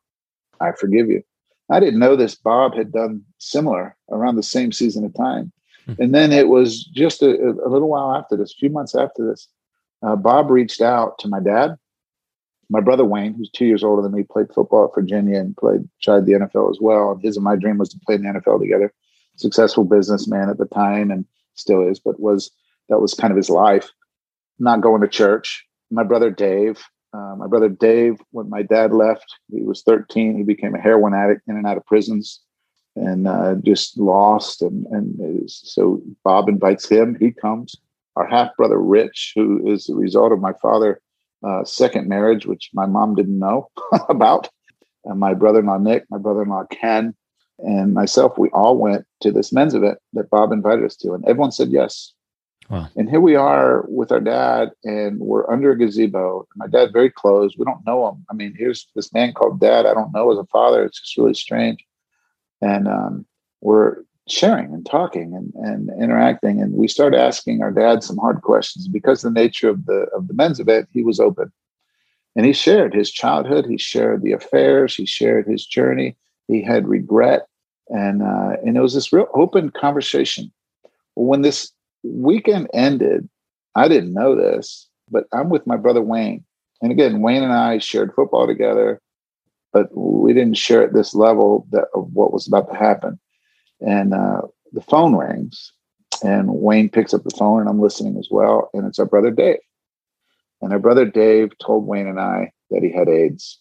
[SPEAKER 2] I forgive you. I didn't know this. Bob had done similar around the same season of time. And then it was just a, a little while after this, a few months after this, uh, Bob reached out to my dad. My brother Wayne, who's two years older than me, played football at Virginia and played, tried the N F L as well. And his and my dream was to play in the N F L together. Successful businessman at the time and still is, but was that was kind of his life. Not going to church. My brother Dave, uh, my brother Dave, when my dad left, he was thirteen. He became a heroin addict in and out of prisons. And uh, just lost. And, and so Bob invites him. He comes. Our half brother, Rich, who is the result of my father's uh, second marriage, which my mom didn't know about. And my brother-in-law, Nick, my brother-in-law, Ken, and myself, we all went to this men's event that Bob invited us to. And everyone said yes.
[SPEAKER 1] Wow. And
[SPEAKER 2] here we are with our dad, and we're under a gazebo. My dad, very close. We don't know him. I mean, here's this man called Dad. I don't know as a father. It's just really strange. And um, we're sharing and talking and, and interacting. And we started asking our dad some hard questions. Because of the nature of the of the men's event, he was open. And he shared his childhood. He shared the affairs. He shared his journey. He had regret. And, uh, and it was this real open conversation. When this weekend ended, I didn't know this, but I'm with my brother Wayne. And again, Wayne and I shared football together, but we didn't share at this level that, of what was about to happen. And uh, the phone rings, and Wayne picks up the phone, and I'm listening as well. And it's our brother Dave. And our brother Dave told Wayne and I that he had AIDS.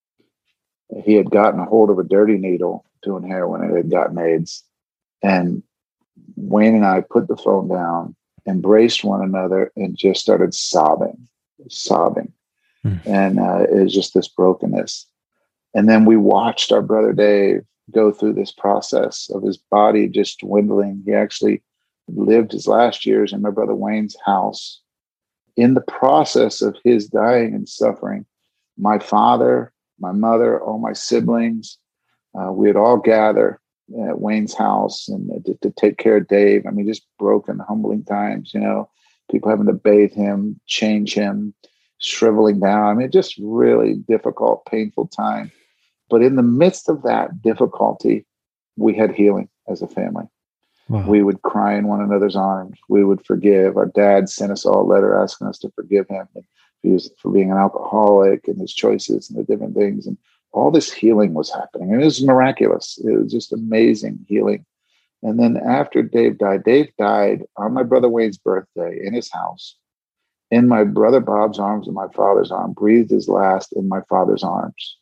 [SPEAKER 2] He had gotten a hold of a dirty needle doing heroin and had gotten AIDS. And Wayne and I put the phone down, embraced one another, and just started sobbing, sobbing. Mm. And uh, it was just this brokenness. And then we watched our brother Dave go through this process of his body just dwindling. He actually lived his last years in my brother Wayne's house. In the process of his dying and suffering, my father, my mother, all my siblings, uh, we would all gather at Wayne's house and to, to take care of Dave. I mean, just broken, humbling times, you know, people having to bathe him, change him, shriveling down. I mean, just really difficult, painful time. But in the midst of that difficulty, we had healing as a family. Wow. We would cry in one another's arms. We would forgive. Our dad sent us all a letter asking us to forgive him. And he was for being an alcoholic and his choices and the different things. And all this healing was happening. And it was miraculous. It was just amazing healing. And then after Dave died, Dave died on my brother Wayne's birthday in his house, in my brother Bob's arms and my father's arm, breathed his last in my father's arms.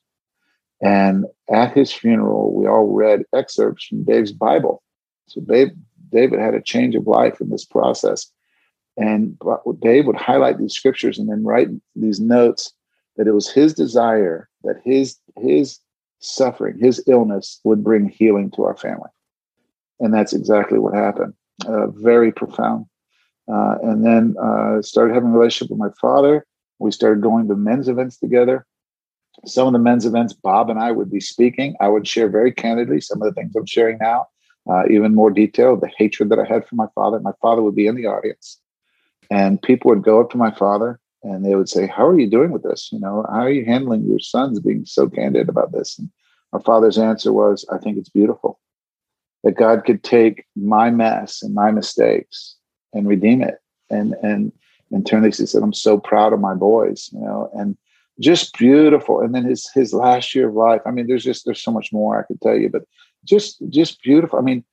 [SPEAKER 2] And at his funeral, we all read excerpts from Dave's Bible. So Dave, David had a change of life in this process. And Dave would highlight these scriptures and then write these notes that it was his desire that his, his suffering, his illness would bring healing to our family. And that's exactly what happened. Uh, very profound. Uh, and then uh, started having a relationship with my father. We started going to men's events together. Some of the men's events, Bob and I would be speaking. I would share very candidly some of the things I'm sharing now, uh, even more detailed, the hatred that I had for my father. My father would be in the audience, and people would go up to my father and they would say, how are you doing with this? You know, how are you handling your sons being so candid about this? And my father's answer was, I think it's beautiful that God could take my mess and my mistakes and redeem it. And, and, and turn this, he said, I'm so proud of my boys, you know, and just beautiful. And then his, his last year of life. I mean, there's just, there's so much more I could tell you, but just, just beautiful. I mean,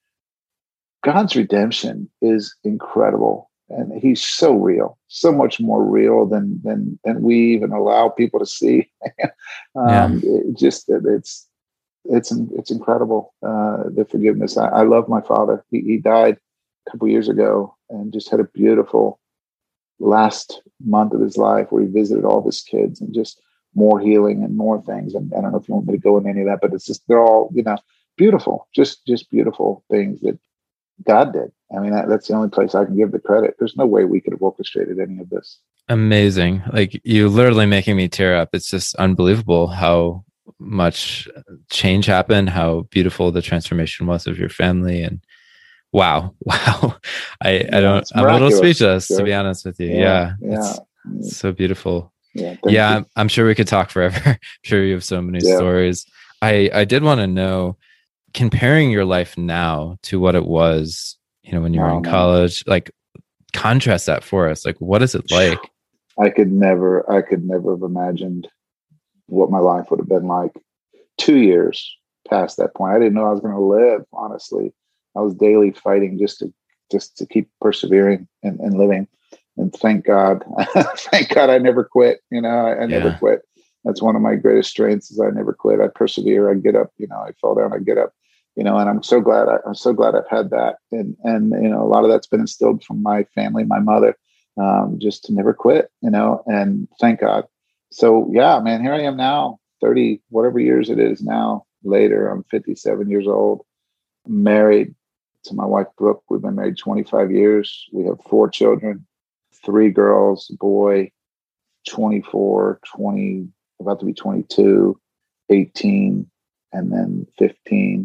[SPEAKER 2] God's redemption is incredible. And he's so real, so much more real than, than, than we even allow people to see. um, yeah. it just, it's, it's, it's incredible. Uh, the forgiveness. I, I love my father. He, he died a couple years ago and just had a beautiful last month of his life where he visited all of his kids and just more healing and more things. And I don't know if you want me to go into any of that, but it's just, they're all, you know, beautiful, just, just beautiful things that God did. I mean, that, that's the only place I can give the credit. There's no way we could have orchestrated any of this.
[SPEAKER 1] Amazing. Like, you literally making me tear up. It's just unbelievable how much change happened, how beautiful the transformation was of your family. And wow, wow. I, yeah, I don't, I'm a little speechless, sure. to be honest with you. Yeah. Yeah.
[SPEAKER 2] yeah.
[SPEAKER 1] It's so beautiful.
[SPEAKER 2] Yeah.
[SPEAKER 1] Yeah. I'm, I'm sure we could talk forever. I'm sure you have so many yeah. stories. I, I did want to know, comparing your life now to what it was, you know, when you were oh, in college, man. Like, contrast that for us. Like, what is it like?
[SPEAKER 2] I could never, I could never have imagined what my life would have been like two years past that point. I didn't know I was going to live, honestly. I was daily fighting just to, just to keep persevering and, and living. And thank God, thank God I never quit. You know, I, I yeah. never quit. That's one of my greatest strengths, is I never quit. I persevere. I get up, you know, I fall down, I get up, you know, and I'm so glad, I, I'm so glad I've had that. And, and, you know, a lot of that's been instilled from my family, my mother, um, just to never quit, you know, and thank God. So yeah, man, here I am now, thirty, whatever years it is now later. I'm fifty-seven years old, married to my wife, Brooke. We've been married twenty-five years. We have four children, three girls, a boy, twenty-four, twenty, about to be twenty-two, eighteen, and then fifteen.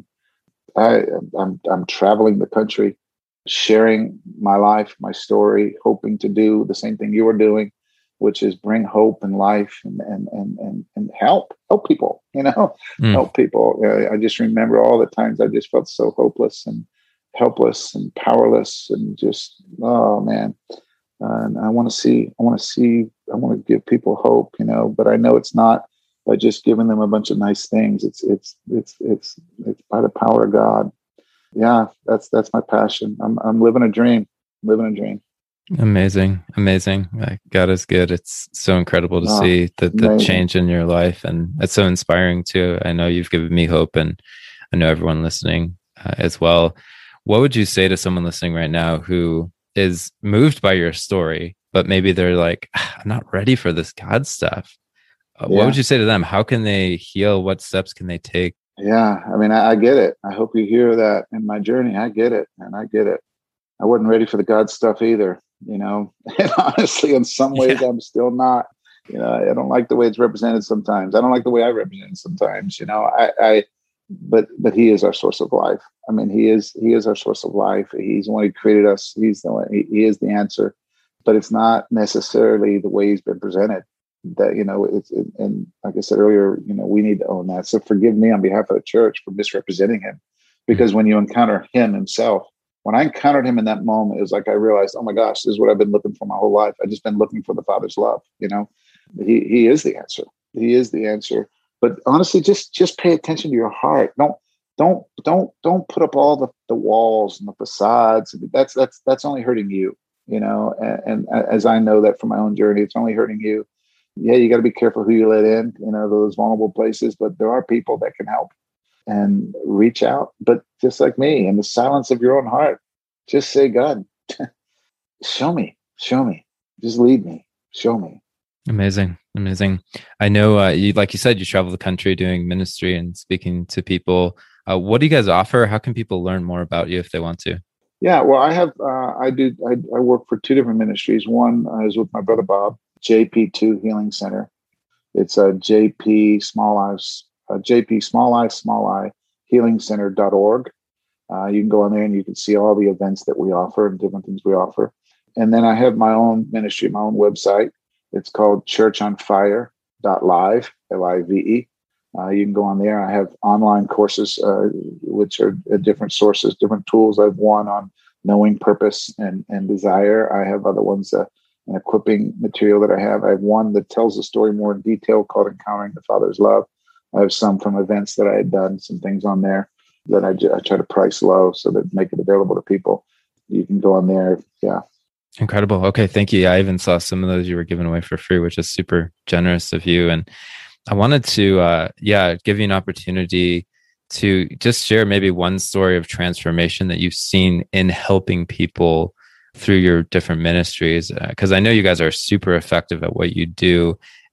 [SPEAKER 2] I, I'm, I'm traveling the country, sharing my life, my story, hoping to do the same thing you are doing, which is bring hope and life and, and, and, and, and help, help people, you know, mm. help people. I just remember all the times I just felt so hopeless and helpless and powerless and just, oh man. Uh, and I want to see, I want to see, I want to give people hope, you know, but I know it's not by just giving them a bunch of nice things. It's, it's, it's, it's, it's by the power of God. Yeah. That's, that's my passion. I'm, I'm living a dream, living a dream.
[SPEAKER 1] Amazing. Amazing. Like, God is good. It's so incredible to oh, see the, the change in your life. And it's so inspiring too. I know you've given me hope, and I know everyone listening uh, as well. What would you say to someone listening right now who is moved by your story, but maybe they're like, I'm not ready for this God stuff? Uh, yeah. What would you say to them? How can they heal? What steps can they take?
[SPEAKER 2] Yeah. I mean, I, I get it. I hope you hear that in my journey. I get it. And I get it. I wasn't ready for the God stuff either, you know, and honestly, in some ways yeah. I'm still not, you know, I don't like the way it's represented sometimes. I don't like the way I represent it sometimes, you know, I, I, but, but he is our source of life. I mean, he is, he is our source of life. He's the one who created us. He's the one, he, he is the answer, but it's not necessarily the way he's been presented. That, you know, it's, it, and like I said earlier, you know, we need to own that. So forgive me on behalf of the church for misrepresenting him, because when you encounter him himself, when I encountered him in that moment, it was like I realized, oh my gosh, this is what I've been looking for my whole life. I've just been looking for the Father's love. You know, he he is the answer. He is the answer. But honestly, just just pay attention to your heart. Don't don't don't don't put up all the, the walls and the facades. That's that's that's only hurting you. You know, and, and as I know that from my own journey, it's only hurting you. Yeah, you got to be careful who you let in. You know, those vulnerable places. But there are people that can help. And reach out, but just like me, in the silence of your own heart, just say, God, show me, show me, just lead me, show me.
[SPEAKER 1] Amazing. Amazing. I know, uh, you, like you said, you travel the country doing ministry and speaking to people. Uh, what do you guys offer? How can people learn more about you if they want to?
[SPEAKER 2] Yeah, well, I have, uh, I do, I, I work for two different ministries. One uh, is with my brother, Bob, J P two Healing Center. It's a J P Small Lives. Uh, J P Small I Small I Healing Center dot org. Uh, you can go on there and you can see all the events that we offer and different things we offer. And then I have my own ministry, my own website. It's called church on fire dot live, L I V E. Uh, you can go on there. I have online courses, uh, which are uh, different sources, different tools. I have one on knowing purpose and, and desire. I have other ones, uh, an equipping material that I have. I have one that tells the story more in detail called Encountering the Father's Love. I have some from events that I had done, some things on there that I, I try to price low so that make it available to people. You can go on there. Yeah.
[SPEAKER 1] Incredible. Okay. Thank you. I even saw some of those you were giving away for free, which is super generous of you. And I wanted to, uh, yeah, give you an opportunity to just share maybe one story of transformation that you've seen in helping people through your different ministries. Uh, Cause I know you guys are super effective at what you do.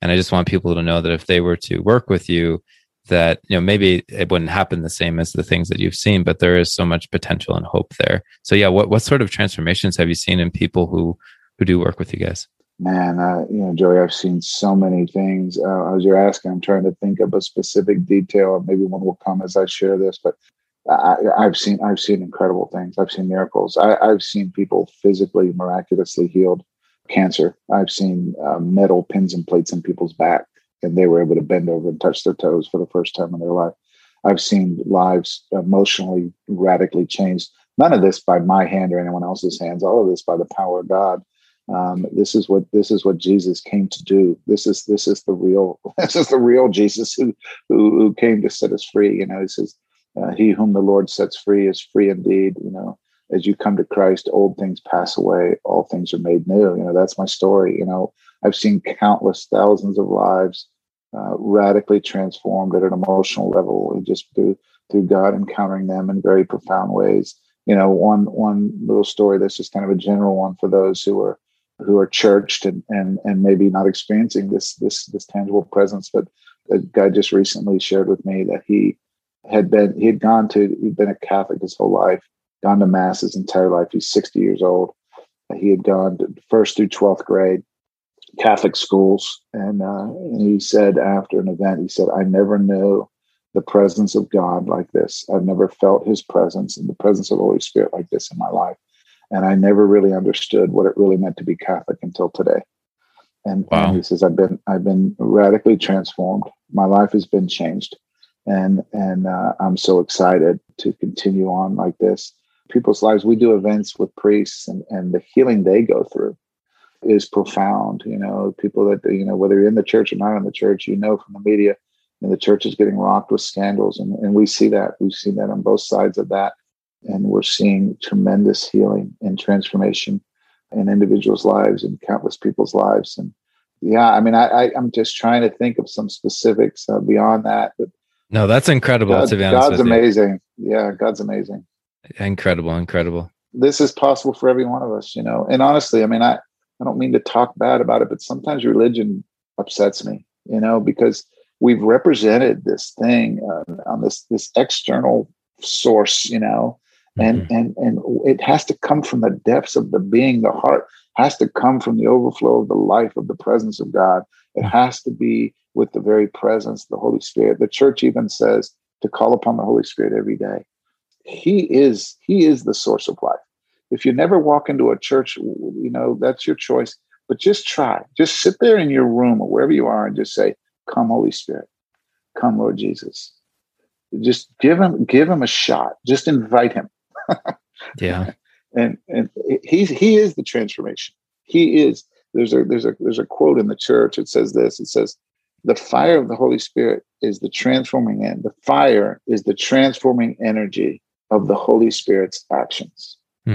[SPEAKER 1] And I just want people to know that if they were to work with you, that, you know, maybe it wouldn't happen the same as the things that you've seen, but there is so much potential and hope there. So yeah, what, what sort of transformations have you seen in people who, who do work with you guys?
[SPEAKER 2] Man, uh, you know, Joey, I've seen so many things. Uh, as you're asking, I'm trying to think of a specific detail, and maybe one will come as I share this. But I, I've seen, I've seen incredible things. I've seen miracles. I, I've seen people physically, miraculously healed cancer. I've seen uh, metal pins and plates in people's back, and they were able to bend over and touch their toes for the first time in their life. I've seen lives emotionally radically changed. None of this by my hand or anyone else's hands. All of this by the power of God. Um, this is what this is what Jesus came to do. This is this is the real this is the real Jesus who who, who came to set us free. You know, he says, uh, "He whom the Lord sets free is free indeed." You know, as you come to Christ, old things pass away, all things are made new. You know, that's my story. You know, I've seen countless thousands of lives uh, radically transformed at an emotional level, just through through God encountering them in very profound ways. You know, one one little story that's just kind of a general one for those who are who are churched and and and maybe not experiencing this this this tangible presence. But a guy just recently shared with me that he had been he had gone to he'd been a Catholic his whole life, gone to mass his entire life. He's sixty years old. He had gone to first through twelfth grade Catholic schools, and, uh, and he said after an event, he said, "I never knew the presence of God like this. I've never felt His presence and the presence of the Holy Spirit like this in my life. And I never really understood what it really meant to be Catholic until today." And, wow. and he says, I've been, I've been radically transformed. My life has been changed. And, and, uh, I'm so excited to continue on like this. People's lives, we do events with priests, and, and the healing they go through is profound. You know, people that, you know, whether you're in the church or not in the church, you know, from the media, and the church is getting rocked with scandals. And, and we see that, we've seen that on both sides of that. And we're seeing tremendous healing and transformation in individuals' lives and countless people's lives. And yeah, I mean, I, I, I'm just trying to think of some specifics uh, beyond that. But
[SPEAKER 1] no, that's incredible.
[SPEAKER 2] God,
[SPEAKER 1] to be honest
[SPEAKER 2] God's
[SPEAKER 1] with
[SPEAKER 2] amazing. You. Yeah, God's amazing.
[SPEAKER 1] Incredible, incredible.
[SPEAKER 2] This is possible for every one of us, you know. And honestly, I mean, I, I don't mean to talk bad about it, but sometimes religion upsets me, you know, because we've represented this thing uh, on this this external source, you know. And, mm-hmm. and and it has to come from the depths of the being. The heart has to come from the overflow of the life of the presence of God. It has to be with the very presence of the Holy Spirit. The church even says to call upon the Holy Spirit every day. He is He is the source of life. If you never walk into a church, you know, that's your choice. But just try. Just sit there in your room or wherever you are and just say, "Come, Holy Spirit. Come, Lord Jesus." Just give him give him a shot. Just invite him.
[SPEAKER 1] Yeah.
[SPEAKER 2] And and he's he is the transformation. He is. There's a there's a there's a quote in the church. It says this. It says, "The fire of the Holy Spirit is the transforming end. The fire is the transforming energy of the Holy Spirit's actions." Hmm.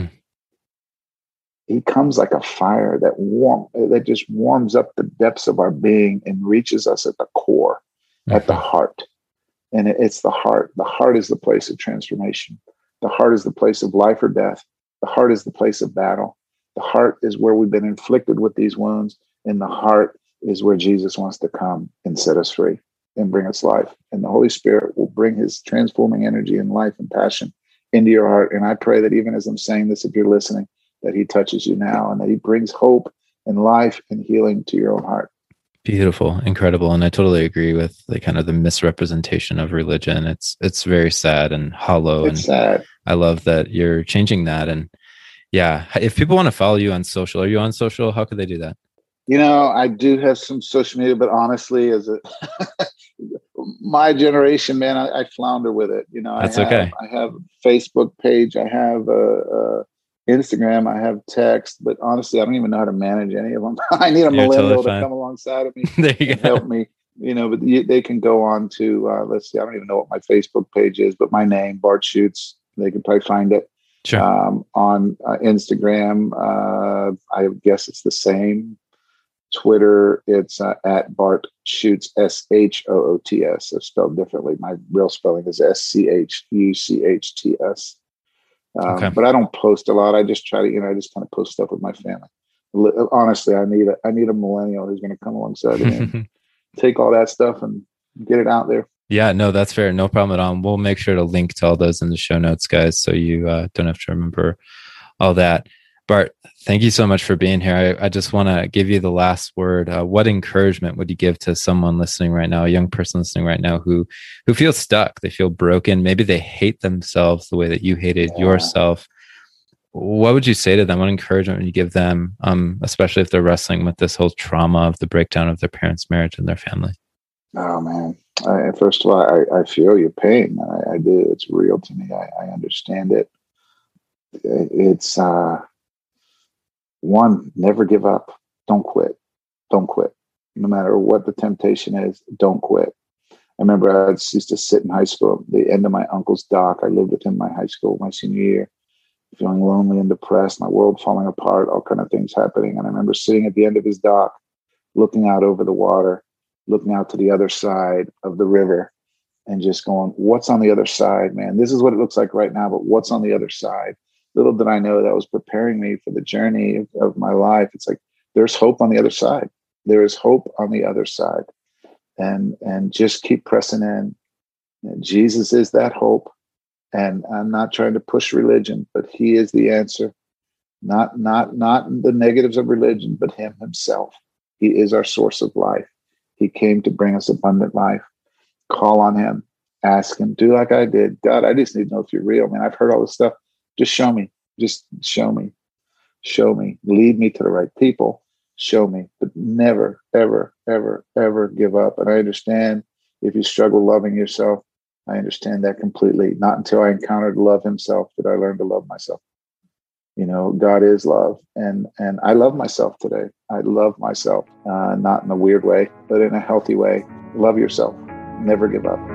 [SPEAKER 2] He comes like a fire that warm that just warms up the depths of our being and reaches us at the core, mm-hmm. at the heart. And it, it's the heart. The heart is the place of transformation. The heart is the place of life or death. The heart is the place of battle. The heart is where we've been inflicted with these wounds. And the heart is where Jesus wants to come and set us free and bring us life. And the Holy Spirit will bring His transforming energy and life and passion into your heart. And I pray that even as I'm saying this, if you're listening, that He touches you now and that He brings hope and life and healing to your own heart.
[SPEAKER 1] Beautiful, incredible. And I totally agree with the kind of the misrepresentation of religion. It's it's very sad and hollow.
[SPEAKER 2] It's
[SPEAKER 1] and
[SPEAKER 2] sad.
[SPEAKER 1] I love that you're changing that. And yeah, if people want to follow you on social, are you on social? How could they do that?
[SPEAKER 2] You know, I do have some social media, but honestly, as a my generation, man, I, I flounder with it. You know,
[SPEAKER 1] That's
[SPEAKER 2] I have,
[SPEAKER 1] okay.
[SPEAKER 2] I have a Facebook page. I have a, a Instagram, I have text, but honestly, I don't even know how to manage any of them. I need a You're millennial totally to come alongside of me and go. help me, you know, but you, they can go on to, uh, let's see, I don't even know what my Facebook page is, but my name, Bart Schuchts, they can probably find it.
[SPEAKER 1] Sure.
[SPEAKER 2] Um, on uh, Instagram, uh, I guess it's the same. Twitter, it's uh, at Bart Schuchts, S H O O T S. It's spelled differently. My real spelling is S C H U C H T S. Um, okay. But I don't post a lot. I just try to, you know, I just kind of post stuff with my family. Honestly, I need a, I need a millennial who's going to come alongside of me and, take all that stuff and get it out there.
[SPEAKER 1] Yeah, no, that's fair. No problem at all. We'll make sure to link to all those in the show notes, guys, so you uh, don't have to remember all that. Bart, thank you so much for being here. I, I just want to give you the last word. Uh, what encouragement would you give to someone listening right now, a young person listening right now who who feels stuck? They feel broken. Maybe they hate themselves the way that you hated yeah. yourself. What would you say to them? What encouragement would you give them, um, especially if they're wrestling with this whole trauma of the breakdown of their parents' marriage and their family?
[SPEAKER 2] Oh, man. I, first of all, I, I feel your pain. I, I do. It's real to me. I, I understand it. It's uh, one, never give up. Don't quit. Don't quit. No matter what the temptation is, don't quit. I remember I used to sit in high school, the end of my uncle's dock. I lived with him in my high school, my senior year, feeling lonely and depressed, my world falling apart, all kind of things happening. And I remember sitting at the end of his dock, looking out over the water, looking out to the other side of the river and just going, what's on the other side, man? This is what it looks like right now, but what's on the other side? Little did I know that was preparing me for the journey of, of my life. It's like, there's hope on the other side. There is hope on the other side. And, and just keep pressing in. And Jesus is that hope. And I'm not trying to push religion, but he is the answer. Not, not, not the negatives of religion, but him himself. He is our source of life. He came to bring us abundant life. Call on him. Ask him. Do like I did. God, I just need to know if you're real, man. I've heard all this stuff. Just show me. Just show me. Show me. Lead me to the right people. Show me. But never, ever, ever, ever give up. And I understand if you struggle loving yourself, I understand that completely. Not until I encountered love himself did I learn to love myself. You know, God is love. And and I love myself today. I love myself, uh, not in a weird way, but in a healthy way. Love yourself. Never give up.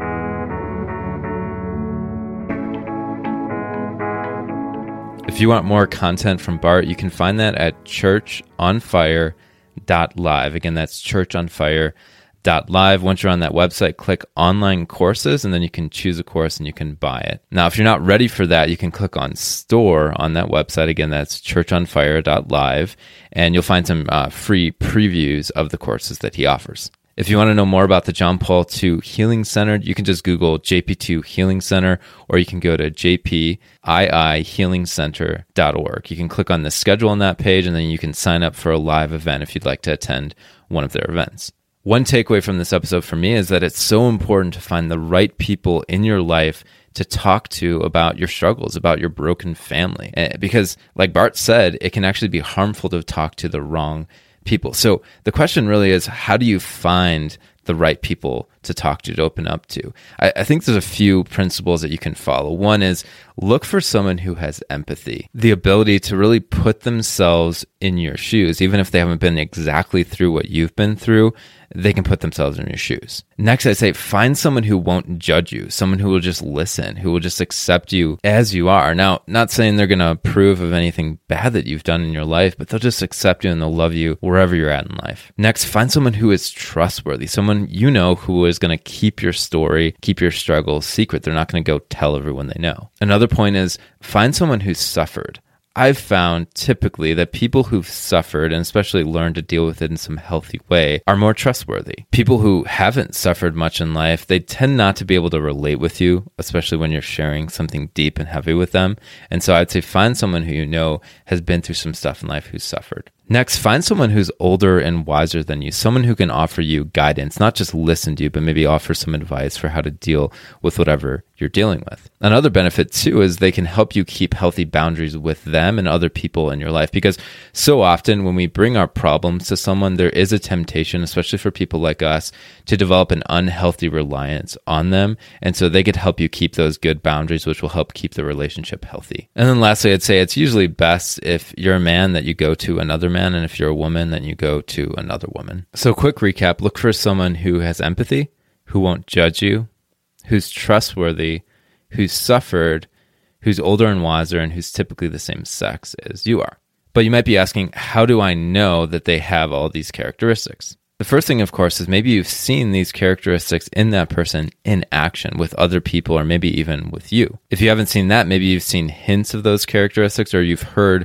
[SPEAKER 1] If you want more content from Bart, you can find that at church on fire dot live. Again, that's church on fire dot live. Once you're on that website, click online courses, and then you can choose a course and you can buy it. Now, if you're not ready for that, you can click on store on that website. Again, that's church on fire dot live, and you'll find some uh, free previews of the courses that he offers. If you want to know more about the John Paul two Healing Center, you can just Google J P two Healing Center, or you can go to j p i i healing center dot org. You can click on the schedule on that page, and then you can sign up for a live event if you'd like to attend one of their events. One takeaway from this episode for me is that it's so important to find the right people in your life to talk to about your struggles, about your broken family. Because like Bart said, it can actually be harmful to talk to the wrong people. So the question really is, how do you find the right people to talk to, to open up to? I, I think there's a few principles that you can follow. One is look for someone who has empathy, the ability to really put themselves in your shoes. Even if they haven't been exactly through what you've been through, they can put themselves in your shoes. Next, I'd say find someone who won't judge you, someone who will just listen, who will just accept you as you are. Now, not saying they're going to approve of anything bad that you've done in your life, but they'll just accept you and they'll love you wherever you're at in life. Next, find someone who is trustworthy, someone you know who is going to keep your story, keep your struggles secret. They're not going to go tell everyone they know. Another point is find someone who's suffered. I've found typically that people who've suffered and especially learned to deal with it in some healthy way are more trustworthy. People who haven't suffered much in life, they tend not to be able to relate with you, especially when you're sharing something deep and heavy with them. And so I'd say find someone who you know has been through some stuff in life who's suffered. Next, find someone who's older and wiser than you, someone who can offer you guidance, not just listen to you, but maybe offer some advice for how to deal with whatever you're dealing with. Another benefit too is they can help you keep healthy boundaries with them and other people in your life, because so often when we bring our problems to someone, there is a temptation, especially for people like us, to develop an unhealthy reliance on them. And so they could help you keep those good boundaries, which will help keep the relationship healthy. And then lastly, I'd say it's usually best if you're a man that you go to another man, and if you're a woman, then you go to another woman. So quick recap, look for someone who has empathy, who won't judge you, who's trustworthy, who's suffered, who's older and wiser, and who's typically the same sex as you are. But you might be asking, how do I know that they have all these characteristics? The first thing, of course, is maybe you've seen these characteristics in that person in action with other people, or maybe even with you. If you haven't seen that, maybe you've seen hints of those characteristics, or you've heard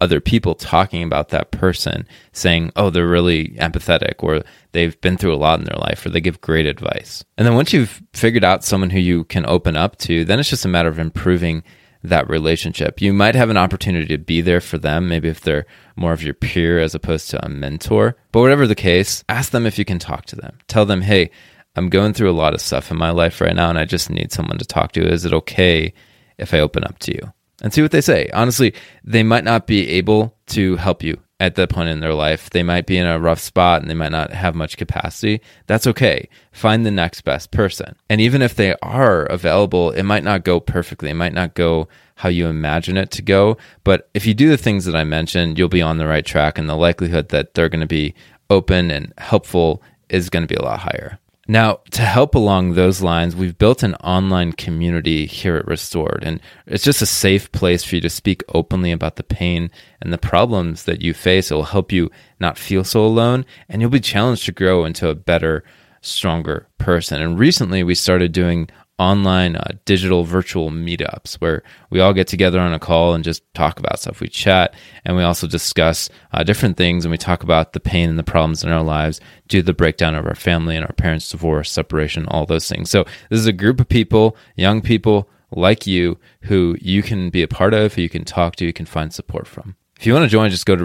[SPEAKER 1] other people talking about that person, saying, oh, they're really empathetic, or they've been through a lot in their life, or they give great advice. And then once you've figured out someone who you can open up to, then it's just a matter of improving that relationship. You might have an opportunity to be there for them, maybe if they're more of your peer as opposed to a mentor. But whatever the case, ask them if you can talk to them. Tell them, hey, I'm going through a lot of stuff in my life right now, and I just need someone to talk to. Is it okay if I open up to you? And see what they say. Honestly, they might not be able to help you at that point in their life. They might be in a rough spot and they might not have much capacity. That's okay. Find the next best person. And even if they are available, it might not go perfectly. It might not go how you imagine it to go. But if you do the things that I mentioned, you'll be on the right track, and the likelihood that they're going to be open and helpful is going to be a lot higher. Now, to help along those lines, we've built an online community here at Restored, and it's just a safe place for you to speak openly about the pain and the problems that you face. It will help you not feel so alone, and you'll be challenged to grow into a better, stronger person. And recently, we started doing online uh, digital virtual meetups where we all get together on a call and just talk about stuff. We chat, and we also discuss uh, different things, and we talk about the pain and the problems in our lives, do the breakdown of our family and our parents' divorce, separation, all those things. So this is a group of people, young people like you, who you can be a part of, who you can talk to, you can find support from. If you want to join, just go to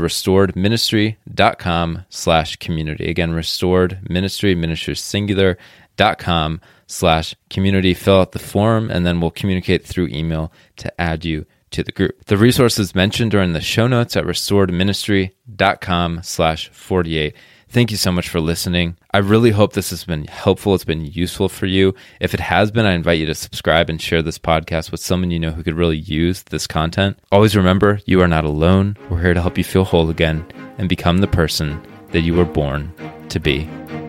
[SPEAKER 1] restoredministry.com slash community. Again, restored ministry, ministry singular, dot com slash community. Fill out the form, and then we'll communicate through email to add you to the group. The resources mentioned are in the show notes at restoredministry.com slash 48. Thank you so much for listening. I really hope this has been helpful. It's been useful for you. If it has been, I invite you to subscribe and share this podcast with someone you know who could really use this content. Always remember, you are not alone. We're here to help you feel whole again and become the person that you were born to be.